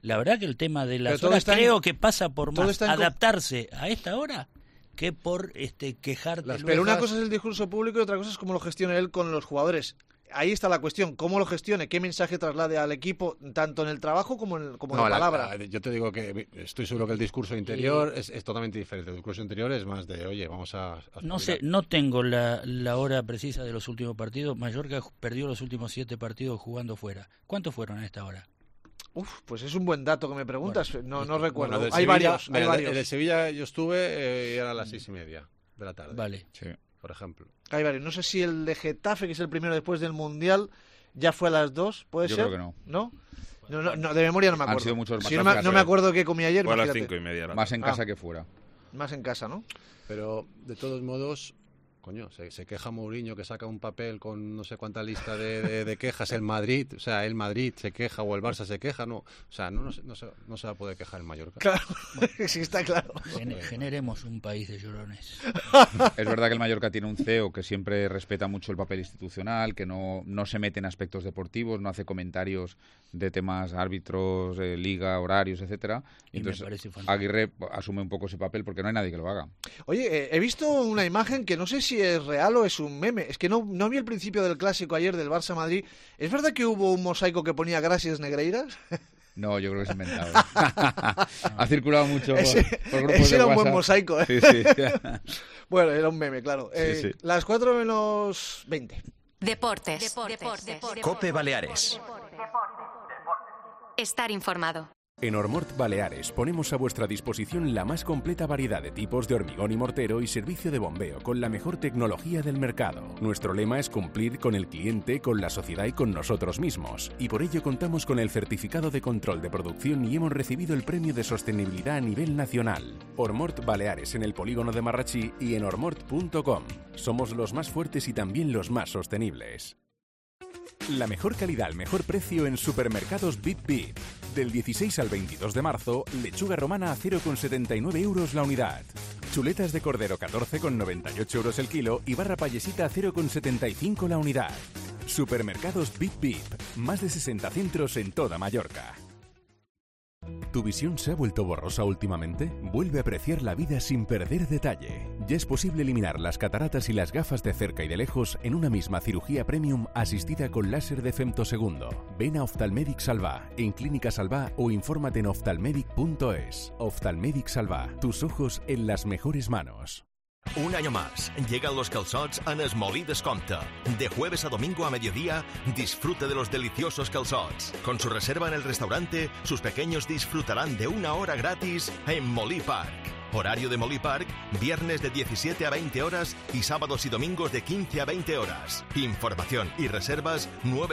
La verdad que el tema de las Pero todo horas está en- creo que pasa por todo más está en adaptarse a esta hora que por quejarte. Pero una cosa es el discurso público y otra cosa es cómo lo gestione él con los jugadores. Ahí está la cuestión, cómo lo gestione, qué mensaje traslade al equipo, tanto en el trabajo como en de palabra. Yo te digo que estoy seguro que el discurso interior es totalmente diferente. El discurso interior es más de, oye, vamos a No sé, no tengo la hora precisa de los últimos partidos. Mallorca perdió los últimos 7 partidos jugando fuera. ¿¿Cuántos fueron a esta hora? Pues es un buen dato que me preguntas. No recuerdo. Bueno, Hay varios. De Sevilla yo estuve, era a las 6:30 de la tarde. Vale. Sí. Por ejemplo. Hay varios. No sé si el de Getafe, que es el primero después del Mundial, ya fue a las 2, ¿puede Yo ser? creo que no. ¿No? De memoria no me acuerdo. Han sido muchos Si más. no me acuerdo qué comí ayer. Fue a las imagínate. 5:30. Más en casa que fuera. Más en casa, ¿no? Pero, de todos modos, coño, se queja Mourinho que saca un papel con no sé cuánta lista de quejas. El Madrid, o sea, el Madrid se queja o el Barça se queja, no. O sea, no se va a poder quejar el Mallorca. Claro, sí está claro. Generemos un país de llorones. Es verdad que el Mallorca tiene un CEO que siempre respeta mucho el papel institucional, que no se mete en aspectos deportivos, no hace comentarios de temas árbitros, liga, horarios, etcétera. Y me entonces parece fantástico. Aguirre asume un poco ese papel porque no hay nadie que lo haga. Oye, he visto una imagen que no sé si es real o es un meme. Es que no vi el principio del clásico ayer del Barça-Madrid. ¿Es verdad que hubo un mosaico que ponía Gracias Negreiras? No, yo creo que es inventado. Ha circulado mucho por grupos ese de era un WhatsApp. buen mosaico, ¿eh? Sí. Bueno, era un meme, claro. Sí. Las 4:20. Deportes. Cope Baleares. Estar informado. En Ormort Baleares ponemos a vuestra disposición la más completa variedad de tipos de hormigón y mortero y servicio de bombeo con la mejor tecnología del mercado. Nuestro lema es cumplir con el cliente, con la sociedad y con nosotros mismos. Y por ello contamos con el certificado de control de producción y hemos recibido el premio de sostenibilidad a nivel nacional. Ormort Baleares en el polígono de Marrachí y en ormort.com. Somos los más fuertes y también los más sostenibles. La mejor calidad al mejor precio en Supermercados Bip Bip. Del 16 al 22 de marzo, lechuga romana a 0,79 euros la unidad. Chuletas de cordero 14,98 euros el kilo y barra payesita a 0,75 la unidad. Supermercados Bip Bip. Más de 60 centros en toda Mallorca. ¿Tu visión se ha vuelto borrosa últimamente? Vuelve a apreciar la vida sin perder detalle. Ya es posible eliminar las cataratas y las gafas de cerca y de lejos en una misma cirugía premium asistida con láser de femtosegundo. Ven a Oftalmedic Salvá, en Clínica Salvá o infórmate en oftalmedic.es. Oftalmedic Salvá, tus ojos en las mejores manos. Un año más, llegan los calzots en Esmolí Descompte. De jueves a domingo a mediodía, disfrute de los deliciosos calzots. Con su reserva en el restaurante, sus pequeños disfrutarán de 1 hora gratis en Molí Park. Horario de Molí Park, viernes de 17 a 20 horas y sábados y domingos de 15 a 20 horas. Información y reservas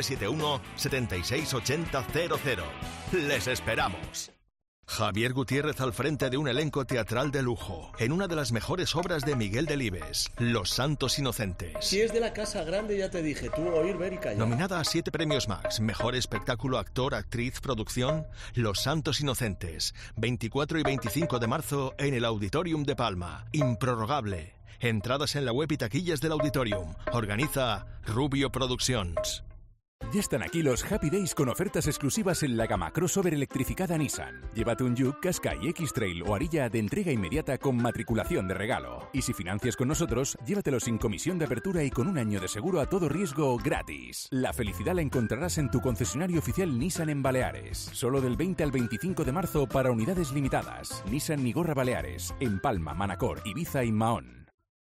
971 76 80 00. Les esperamos. Javier Gutiérrez al frente de un elenco teatral de lujo, en una de las mejores obras de Miguel Delibes, Los Santos Inocentes. Si es de la casa grande, ya te dije, tú oír, ver y callar. Nominada a 7 premios Max, mejor espectáculo, actor, actriz, producción, Los Santos Inocentes, 24 y 25 de marzo en el Auditorium de Palma, improrrogable. Entradas en la web y taquillas del Auditorium. Organiza Rubio Productions. Ya están aquí los Happy Days con ofertas exclusivas en la gama crossover electrificada Nissan. Llévate un Juke, Qashqai, X-Trail o Arilla de entrega inmediata con matriculación de regalo. Y si financias con nosotros, llévatelo sin comisión de apertura y con 1 año de seguro a todo riesgo gratis. La felicidad la encontrarás en tu concesionario oficial Nissan en Baleares. Solo del 20 al 25 de marzo para unidades limitadas. Nissan Nigorra Baleares, en Palma, Manacor, Ibiza y Mahón.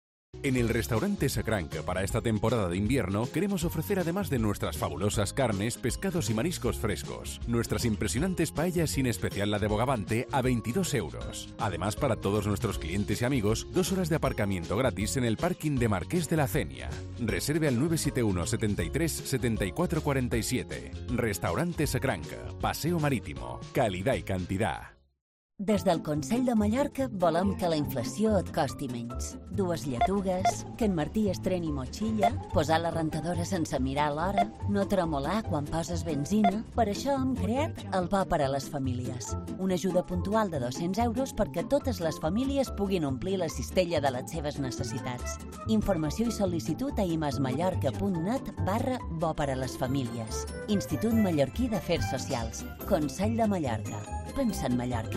En el restaurante Sacranca para esta temporada de invierno queremos ofrecer, además de nuestras fabulosas carnes, pescados y mariscos frescos, nuestras impresionantes paellas, sin especial la de Bogavante, a 22 euros. Además, para todos nuestros clientes y amigos, 2 horas de aparcamiento gratis en el parking de Marqués de la Cenia. Reserve al 971 73 74 47. Restaurante Sacranca, Paseo Marítimo. Calidad y cantidad. Des del Consell de Mallorca volem que la inflació et costi menys. 2 lletugues, que en Martí estreni motxilla, posar la rentadora sense mirar l'hora, no tremolar quan poses benzina. Per això hem creat el Bo per a les Famílies. Una ajuda puntual de 200 euros perquè totes les famílies puguin omplir la cistella de les seves necessitats. Informació i sol·licitud a imasmallorca.net/Bo per a les Famílies. Institut Mallorquí d'Afers Socials. Consell de Mallorca. Pensa en Mallorca.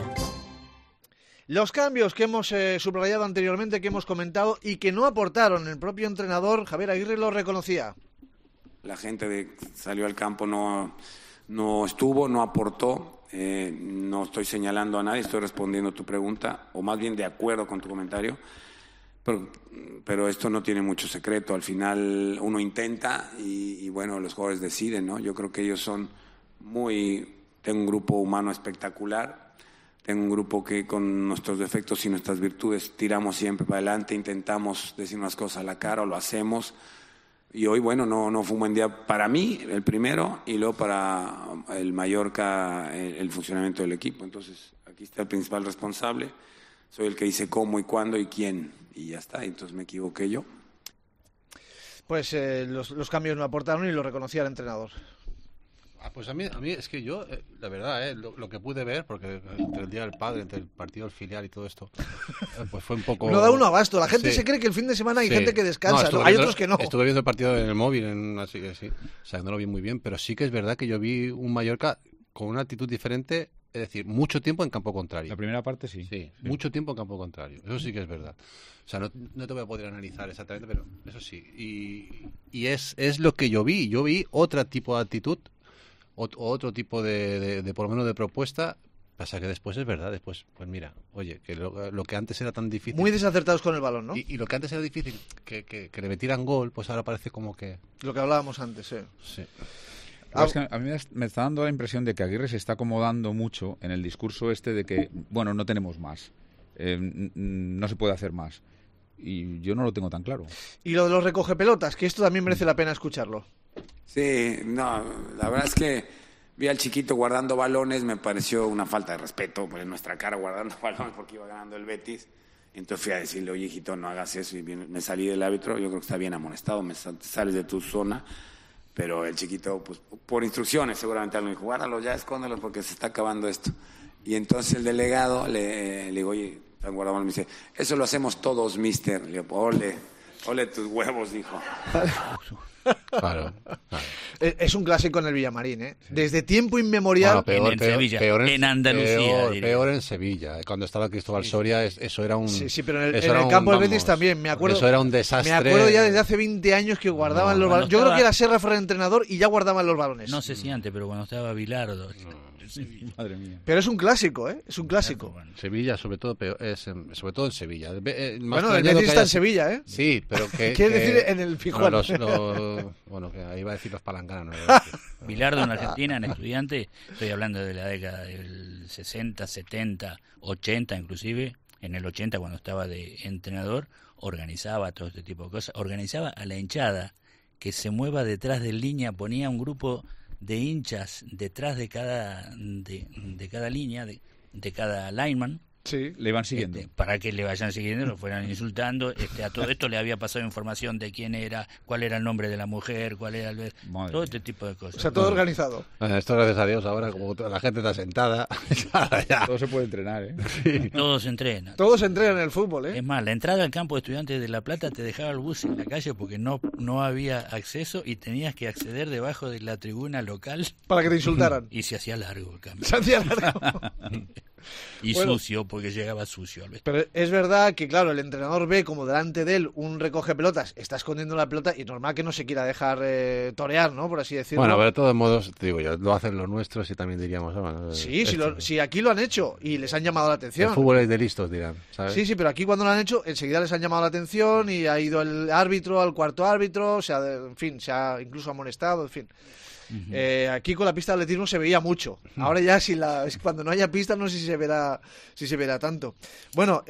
Los cambios que hemos subrayado anteriormente, que hemos comentado y que no aportaron, el propio entrenador Javier Aguirre lo reconocía. La gente salió al campo, no estuvo, no aportó. No estoy señalando a nadie, estoy respondiendo a tu pregunta, o más bien de acuerdo con tu comentario. Pero esto no tiene mucho secreto. Al final uno intenta y bueno, los jugadores deciden, ¿no? Yo creo que ellos son Tengo un grupo humano espectacular, tengo un grupo que con nuestros defectos y nuestras virtudes tiramos siempre para adelante, intentamos decir unas cosas a la cara o lo hacemos. Y hoy, bueno, no fue un buen día para mí, el primero, y luego para el Mallorca, el funcionamiento del equipo. Entonces, aquí está el principal responsable, soy el que dice cómo y cuándo y quién, y ya está, entonces me equivoqué yo. Pues los cambios no aportaron y lo reconocía el entrenador. Pues a mí es que yo, la verdad, lo que pude ver, porque entre el Día del Padre, entre el partido del filial y todo esto, pues fue un poco... No da uno abasto, la gente se cree que el fin de semana hay gente que descansa, hay otros que no. Estuve viendo el partido en el móvil, así que sí, o sea, no lo vi muy bien, pero sí que es verdad que yo vi un Mallorca con una actitud diferente, es decir, mucho tiempo en campo contrario. La primera parte sí. Mucho tiempo en campo contrario, eso sí que es verdad. O sea, no te voy a poder analizar exactamente, pero eso sí. Y es lo que yo vi otro tipo de actitud, otro tipo de por lo menos de propuesta. Pasa que después es verdad, pues mira, oye, que lo que antes era tan difícil... Muy desacertados con el balón, ¿no? Y lo que antes era difícil, que le metieran gol, pues ahora parece como que... Lo que hablábamos antes, Sí. Es que a mí me está dando la impresión de que Aguirre se está acomodando mucho en el discurso de que, bueno, no tenemos más, no se puede hacer más. Y yo no lo tengo tan claro. Y lo de los recogepelotas, que esto también merece la pena escucharlo. Sí, no, la verdad es que vi al chiquito guardando balones, me pareció una falta de respeto, pues en nuestra cara guardando balones porque iba ganando el Betis. Entonces fui a decirle, oye, hijito, no hagas eso, y me salí del árbitro. Yo creo que está bien amonestado, sales de tu zona. Pero el chiquito, pues por instrucciones seguramente algo me dijo, guárdalo ya, escóndelo porque se está acabando esto. Y entonces el delegado le digo, oye, están guardando, me dice, eso lo hacemos todos, mister. Le digo, ole tus huevos, dijo. Claro. Es un clásico en el Villamarín, ¿eh? Sí. Desde tiempo inmemorial. Bueno, en Sevilla, en Andalucía. Peor en Sevilla. Cuando estaba Cristóbal Soria, eso era un... Sí, pero en el campo del Betis también, me acuerdo. Eso era un desastre. Me acuerdo ya desde hace 20 años que guardaban los balones. Yo creo que era Serra fue el entrenador y ya guardaban los balones. No sé si antes, pero cuando estaba Bilardo. Madre mía. Pero es un clásico, ¿eh? Es un clásico. Sevilla, sobre todo en Sevilla. Bueno, el Betis está en Sevilla, ¿eh? Sí, pero que... Quiere decir en el Fijuán. Bueno, que ahí iba a decir los palanganas. Bilardo en Argentina, en Estudiante, estoy hablando de la década del 60, 70, 80 inclusive. En el 80, cuando estaba de entrenador, organizaba todo este tipo de cosas. Organizaba a la hinchada que se mueva detrás de línea, ponía un grupo de hinchas detrás de cada línea, de cada lineman. Sí, le iban siguiendo. Para que le vayan siguiendo, lo fueran insultando. A todo esto le había pasado información de quién era, cuál era el nombre de la mujer, cuál era todo este tipo de cosas. O sea, todo organizado. Esto, gracias a Dios, ahora como la gente está sentada, ya. Todo se puede entrenar, ¿eh? Sí. Todo se entrena. Todo se entrena en el fútbol, ¿eh? Es más, la entrada al campo de Estudiantes de La Plata te dejaba el bus en la calle porque no había acceso y tenías que acceder debajo de la tribuna local. Para que te insultaran. Y se hacía largo el cambio. Se hacía largo. Y bueno, sucio, porque llegaba sucio. Pero es verdad que, claro, el entrenador ve como delante de él un recoge pelotas, está escondiendo la pelota y normal que no se quiera dejar torear, ¿no? Por así decirlo. Bueno, pero de todos modos, te digo yo, lo hacen los nuestros y también diríamos... Bueno, sí, aquí lo han hecho y les han llamado la atención. El fútbol es de listos, dirán, ¿sabes? Sí, pero aquí cuando lo han hecho, enseguida les han llamado la atención y ha ido el árbitro al cuarto árbitro, se ha incluso amonestado, en fin. Aquí con la pista de atletismo se veía mucho. Ahora ya cuando no haya pista no sé si se verá tanto. Bueno,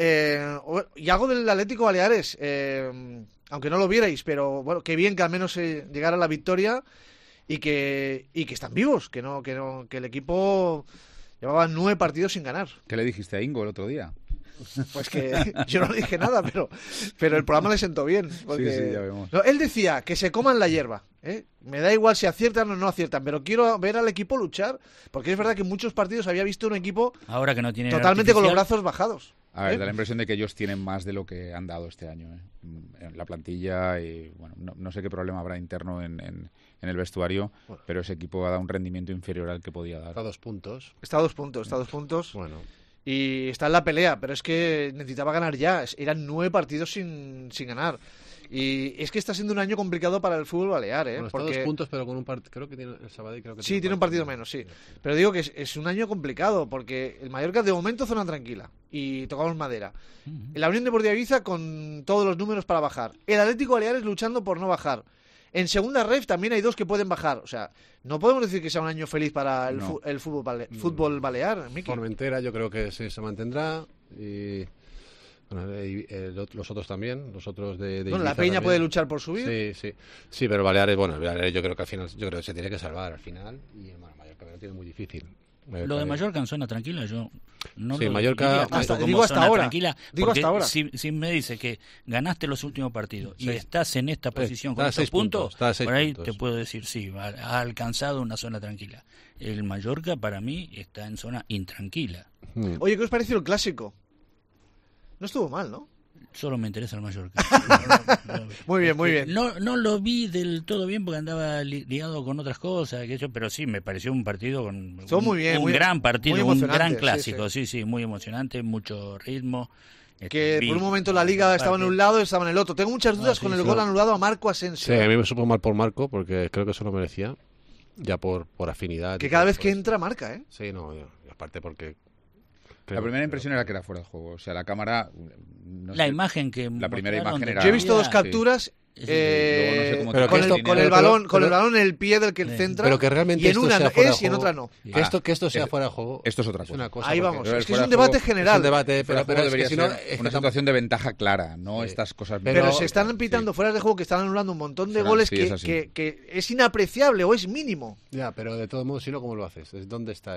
y algo del Atlético Baleares, aunque no lo vierais, pero bueno, qué bien que al menos llegara la victoria y que están vivos, que el equipo Llevaba 9 partidos sin ganar. ¿Qué le dijiste a Ingo el otro día? Pues que yo no le dije nada, pero el programa le sentó bien. Porque... Sí, ya vemos. No, él decía que se coman la hierba. Me da igual si aciertan o no aciertan, pero quiero ver al equipo luchar, porque es verdad que en muchos partidos había visto un equipo ahora que no tiene totalmente con los brazos bajados. A ver, da la impresión de que ellos tienen más de lo que han dado este año, en la plantilla, y bueno, no sé qué problema habrá interno en el vestuario, pero ese equipo ha dado un rendimiento inferior al que podía dar. Está a 2 puntos. Está a 2 puntos. Bueno. Y está en la pelea, pero es que necesitaba ganar ya. Eran 9 partidos sin ganar. Y es que está siendo un año complicado para el fútbol balear, Bueno, está a 2 puntos, pero con un partido. Creo que tiene el Sabadell. Sí, tiene un partido menos, sí. Pero digo que es un año complicado, porque el Mallorca de momento zona tranquila. Y tocamos madera. La Unión Deportiva Ibiza con todos los números para bajar. El Atlético Baleares luchando por no bajar. En segunda ref también hay 2 que pueden bajar. O sea, no podemos decir que sea un año feliz para el fútbol balear, Miki. Formentera yo creo que sí se mantendrá. Y bueno, los otros también. Los otros de bueno, Ibiza la Peña también puede luchar por subir. Sí, pero Baleares, bueno, yo creo que al final que se tiene que salvar al final. Y bueno, Mallorca lo tiene muy difícil. Lo de Mallorca en zona tranquila, yo no sí, lo Mallorca, digo hasta ahora. Digo hasta ahora. Si me dice que ganaste los últimos partidos y estás en esta posición con estos puntos, por ahí te puedo decir, sí, ha alcanzado una zona tranquila. El Mallorca, para mí, está en zona intranquila. Oye, ¿qué os pareció el clásico? No estuvo mal, ¿no? Solo me interesa el Mallorca. Muy bien. No lo vi del todo bien porque andaba liado con otras cosas, pero sí, me pareció un partido con gran partido, un gran clásico. Sí, muy emocionante, mucho ritmo. Que por un momento la Liga estaba en un lado y estaba en el otro. Tengo muchas dudas con el gol anulado a Marco Asensio. Sí, a mí me supo mal por Marco porque creo que eso lo merecía, ya por afinidad. Que cada vez que entra marca, ¿eh? Sí, aparte porque... La primera impresión era que era fuera de juego. O sea, la cámara... la imagen que... La primera imagen era... Yo he visto 2 capturas... con el balón en el pie del que centra, pero que realmente y en una es y en otra no. Que esto sea fuera de juego, esto es otra cosa. Ahí vamos, es que es un debate general. Es un debate, pero debería ser una situación de ventaja clara, no estas cosas. Pero se están pitando fuera de juego, que están anulando un montón de goles que es inapreciable o es mínimo. Ya, pero de todos modos, si no, ¿cómo lo haces? ¿Dónde está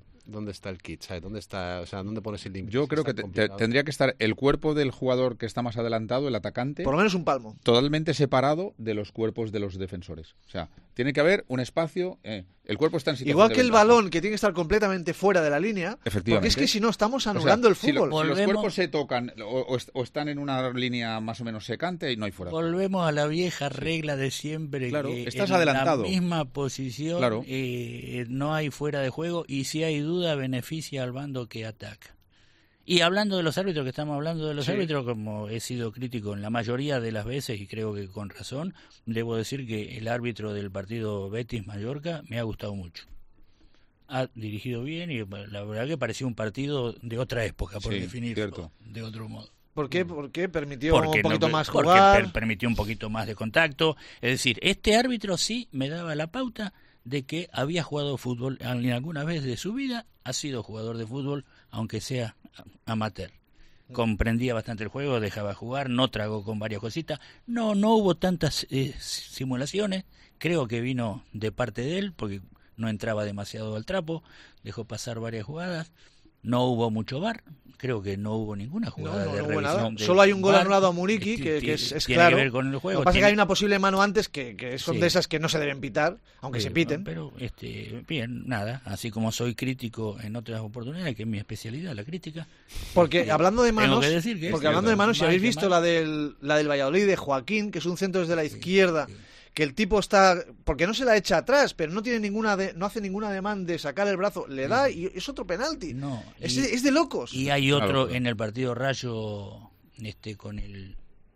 el kit? ¿Sabes? ¿Dónde pones el límite? Yo creo que tendría que estar el cuerpo del jugador que está más adelantado, el atacante, por lo menos un palmo, totalmente separado de los cuerpos de los defensores. O sea, tiene que haber un espacio. El cuerpo está en situación igual que de el ventaja. balón, que tiene que estar completamente fuera de la línea, porque es que si no estamos anulando el fútbol. Si los cuerpos se tocan o están en una línea más o menos secante y no hay fuera. Volvemos a la vieja regla de siempre, claro, que estás en adelantado. la misma posición, claro. No hay fuera de juego, y si hay duda beneficia al bando que ataca. Y hablando de los árbitros, que estamos hablando de los árbitros, como he sido crítico en la mayoría de las veces, y creo que con razón, debo decir que el árbitro del partido Betis-Mallorca me ha gustado mucho. Ha dirigido bien y la verdad que parecía un partido de otra época, por definirlo de otro modo. ¿Por qué? Porque permitió un poquito más jugar. Porque permitió un poquito más de contacto. Es decir, este árbitro sí me daba la pauta de que había jugado fútbol alguna vez de su vida, ha sido jugador de fútbol, aunque sea amateur. Comprendía bastante el juego, dejaba jugar, no tragó con varias cositas. No hubo tantas simulaciones, creo que vino de parte de él, porque no entraba demasiado al trapo, dejó pasar varias jugadas. No hubo mucho VAR, creo que no hubo ninguna jugada de revisión. Solo hay un gol anulado a Muriqui, que es claro. Que ver con el juego. Lo que pasa es que hay una posible mano antes que son de esas que no se deben pitar, aunque se piten. Pero bien, nada, así como soy crítico en otras oportunidades, que es mi especialidad, la crítica. Porque hablando de manos, si habéis visto la del Valladolid de Joaquín, que es un centro desde la izquierda, que el tipo está, porque no se la echa atrás, pero no tiene no hace ningún ademán de sacar el brazo, le da y es otro penalti. Es de locos. Y hay otro en el partido Rayo, con el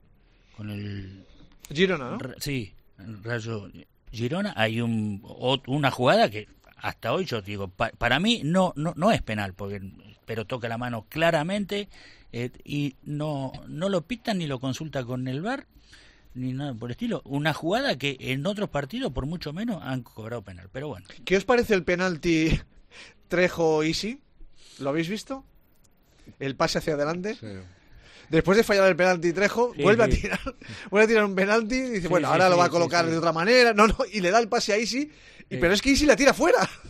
Girona, ¿no? Sí, Rayo Girona, hay una jugada que hasta hoy yo digo, para mí no es penal, pero toca la mano claramente, y no lo pitan ni lo consulta con el VAR ni nada por el estilo. Una jugada que en otros partidos por mucho menos han cobrado penal, pero bueno. ¿Qué os parece el penalti Trejo-Isi? ¿Lo habéis visto? El pase hacia adelante. Sí. Después de fallar el penalti Trejo, vuelve a tirar un penalti y dice, ahora lo va a colocar de otra manera. Y le da el pase a Isi, pero es que Isi la tira fuera.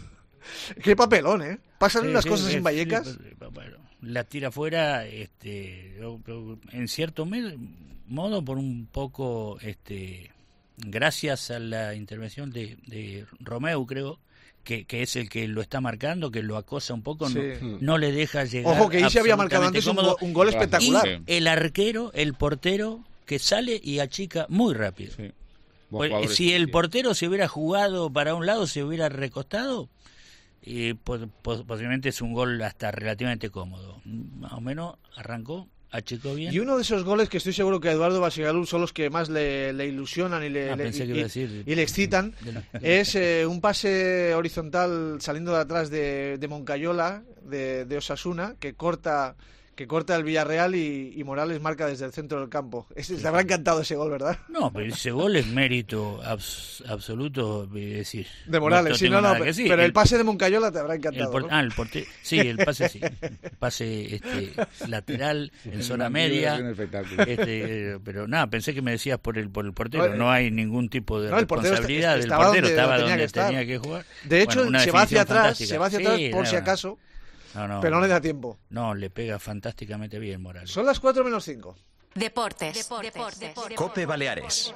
Qué papelón, ¿eh? Pasan Sí, unas sí, cosas sí, en Vallecas. sí, bueno, la tira fuera, en cierto modo, por un poco, gracias a la intervención de Romeu, creo, que es el que lo está marcando, que lo acosa un poco, Sí. no le deja llegar. Ojo, que ahí se había marcado absolutamente antes cómodo. un gol espectacular. Y el arquero, el portero, que sale y achica muy rápido. Pues, si el portero se hubiera jugado para un lado, se hubiera recostado, posiblemente es un gol hasta relativamente cómodo. Más o menos arrancó, achicó bien. Y uno de esos goles que estoy seguro que a Eduardo Basigalú son los que más le ilusionan y le excitan, es un pase horizontal saliendo de atrás de Moncayola, de Osasuna, que corta el Villarreal y Morales marca desde el centro del campo. Le habrá encantado ese gol, ¿verdad? No, pero ese gol es mérito absoluto, decir. De Morales, pero el pase de Moncayola te habrá encantado. El portero, sí, el pase sí. Pase lateral en zona media. Pero nada, pensé que me decías por el portero. No hay ningún tipo de responsabilidad del portero, estaba donde tenía que jugar. De hecho, bueno, se va hacia atrás sí, por si acaso. Pero no le da tiempo. No, le pega fantásticamente bien Morales. Son las 4 menos 5. Deportes. Cope Baleares.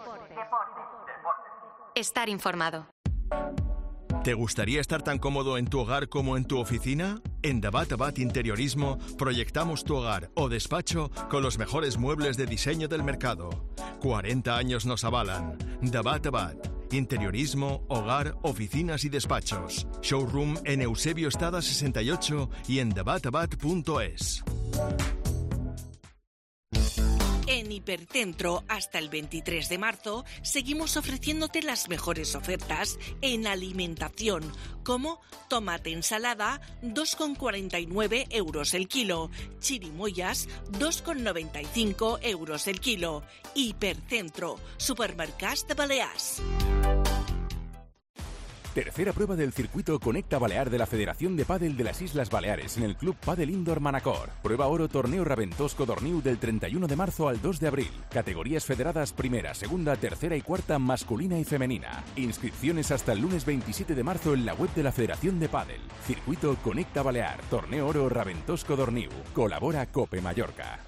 Estar informado. ¿Te gustaría estar tan cómodo en tu hogar como en tu oficina? En Dabat Abad Interiorismo proyectamos tu hogar o despacho con los mejores muebles de diseño del mercado. 40 años nos avalan. Dabat Abad. Interiorismo, hogar, oficinas y despachos. Showroom en Eusebio Estada 68 y en dabatabat.es. En Hipercentro, hasta el 23 de marzo, seguimos ofreciéndote las mejores ofertas en alimentación, como tomate ensalada, 2,49 euros el kilo, chirimoyas, 2,95 euros el kilo. Hipercentro, supermercats de Balears. Tercera prueba del circuito Conecta Balear de la Federación de Pádel de las Islas Baleares en el Club Pádel Indoor Manacor. Prueba oro torneo Raventós Codorniu del 31 de marzo al 2 de abril. Categorías federadas primera, segunda, tercera y cuarta masculina y femenina. Inscripciones hasta el lunes 27 de marzo en la web de la Federación de Pádel. Circuito Conecta Balear. Torneo oro Raventós Codorniu. Colabora Cope Mallorca.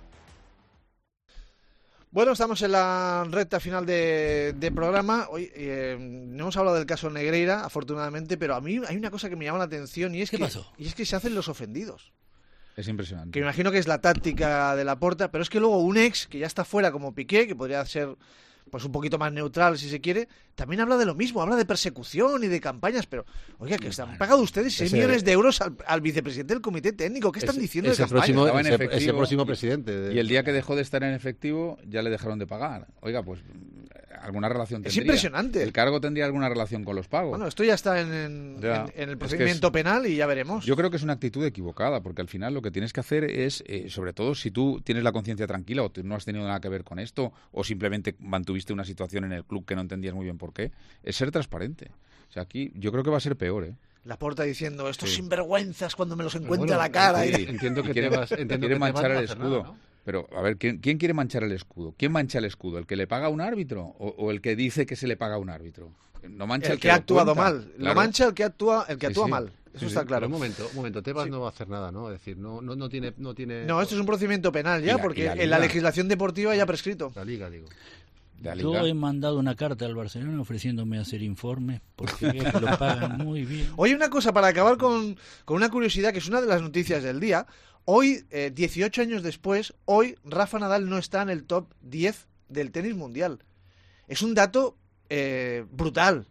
Bueno, estamos en la recta final de programa. Hoy no hemos hablado del caso Negreira, afortunadamente, pero a mí hay una cosa que me llama la atención y es y es que se hacen los ofendidos. Es impresionante. Que me imagino que es la táctica de Laporta, pero es que luego un ex que ya está fuera como Piqué, que podría ser pues un poquito más neutral si se quiere, también habla de lo mismo, habla de persecución y de campañas, pero oiga, que han pagado ustedes 6 millones de euros al vicepresidente del comité técnico. ¿Qué están diciendo de campaña? Ese próximo presidente. Y el día que dejó de estar en efectivo ya le dejaron de pagar. Oiga, pues alguna relación tendría. Es impresionante. El cargo tendría alguna relación con los pagos. Bueno, esto ya está en el procedimiento penal y ya veremos. Yo creo que es una actitud equivocada, porque al final lo que tienes que hacer es, sobre todo si tú tienes la conciencia tranquila o no has tenido nada que ver con esto, o simplemente mantuviste una situación en el club que no entendías muy bien por qué, es ser transparente. O sea, aquí yo creo que va a ser peor, ¿eh? Laporta diciendo, estos sinvergüenzas cuando me los encuentre a la cara. Entiendo que quiere manchar el escudo. ¿No? Pero, a ver, ¿quién quiere manchar el escudo? ¿Quién mancha el escudo? ¿El que le paga a un árbitro o el que dice que se le paga a un árbitro? No mancha el que ha actuado cuenta. mal. Claro. Lo mancha el que actúa mal. Eso está claro. Pero un momento, Tebas no va a hacer nada, ¿no? Es decir, no tiene... No, esto es un procedimiento penal ya, porque en la legislación deportiva ya ha prescrito. La Liga, digo. Yo he mandado una carta al Barcelona ofreciéndome hacer informes porque lo pagan muy bien. Oye, una cosa, para acabar con una curiosidad que es una de las noticias del día. Hoy, 18 años después, hoy Rafa Nadal no está en el top 10 del tenis mundial. Es un dato brutal.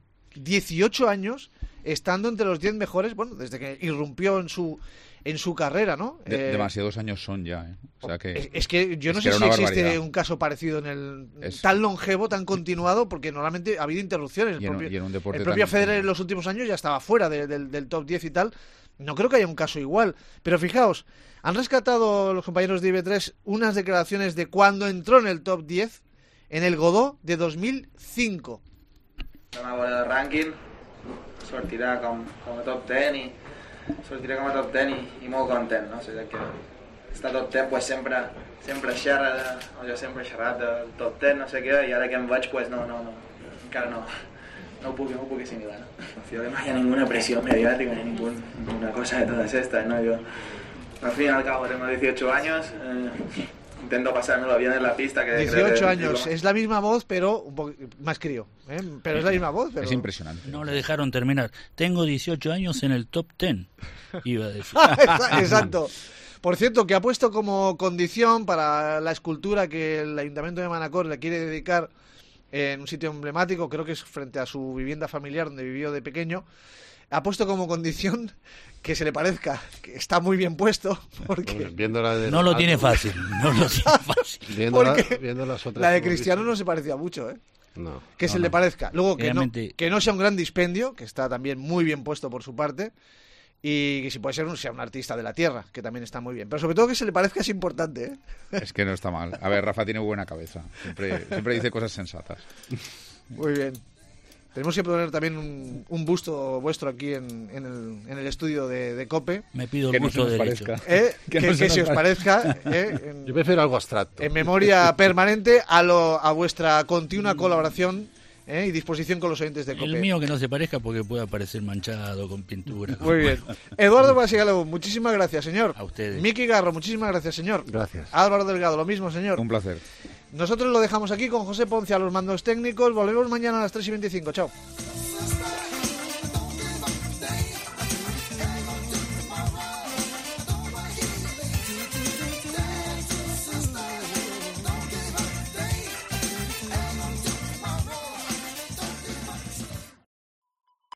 18 años estando entre los 10 mejores, bueno, desde que irrumpió en su carrera, ¿no? Demasiados años son ya, ¿eh? O sea que es que yo no sé si existe un caso parecido tan longevo, tan continuado, porque normalmente ha habido interrupciones. El propio Federer en los últimos años ya estaba fuera del top 10 y tal. No creo que haya un caso igual. Pero fijaos, han rescatado los compañeros de IB3 unas declaraciones de cuando entró en el top 10 en el Godó de 2005. Una bola de ranking, sortirà com a top 10 i sortiré com a top 10 i molt content, no? O sigui que està top 10 pues, sempre xerra, jo sempre he xerrat del top 10, no sé què, i ara que em veig pues no, encara no puc assimilar. No hay ninguna presión mediática ni ninguna cosa de todas estas, ¿no? Yo, al fin y al cabo, tengo 18 años, intento pasármelo bien en la pista. Que 18 años, es la misma voz, pero un poco más crío, ¿eh? Pero es la misma voz. Pero... Es impresionante. No le dejaron terminar. Tengo 18 años en el top 10, iba a decir. Exacto. Por cierto, que ha puesto como condición para la escultura que el Ayuntamiento de Manacor le quiere dedicar en un sitio emblemático, creo que es frente a su vivienda familiar donde vivió de pequeño, ha puesto como condición que se le parezca, que está muy bien puesto, porque... No lo tiene fácil, Viendo las otras la de Cristiano no se parecía mucho, ¿eh? No. Que se le parezca. Luego, Realmente... que no sea un gran dispendio, que está también muy bien puesto por su parte, y que si puede ser sea un artista de la tierra, que también está muy bien. Pero sobre todo que se le parezca es importante, ¿eh? Es que no está mal. A ver, Rafa tiene buena cabeza. Siempre dice cosas sensatas. Muy bien. Tenemos que poner también un busto vuestro aquí en el estudio de COPE. Me pido el busto derecho. Que se os parezca. Yo prefiero algo abstracto. En memoria permanente a vuestra continua colaboración y disposición con los oyentes de COPE. El mío que no se parezca porque puede aparecer manchado con pintura. Muy bien. Eduardo Basigalo, muchísimas gracias, señor. A ustedes. Miki Garro, muchísimas gracias, señor. Gracias. Álvaro Delgado, lo mismo, señor. Un placer. Nosotros lo dejamos aquí con José Ponce a los mandos técnicos. Volvemos mañana a las 3:25. Chao.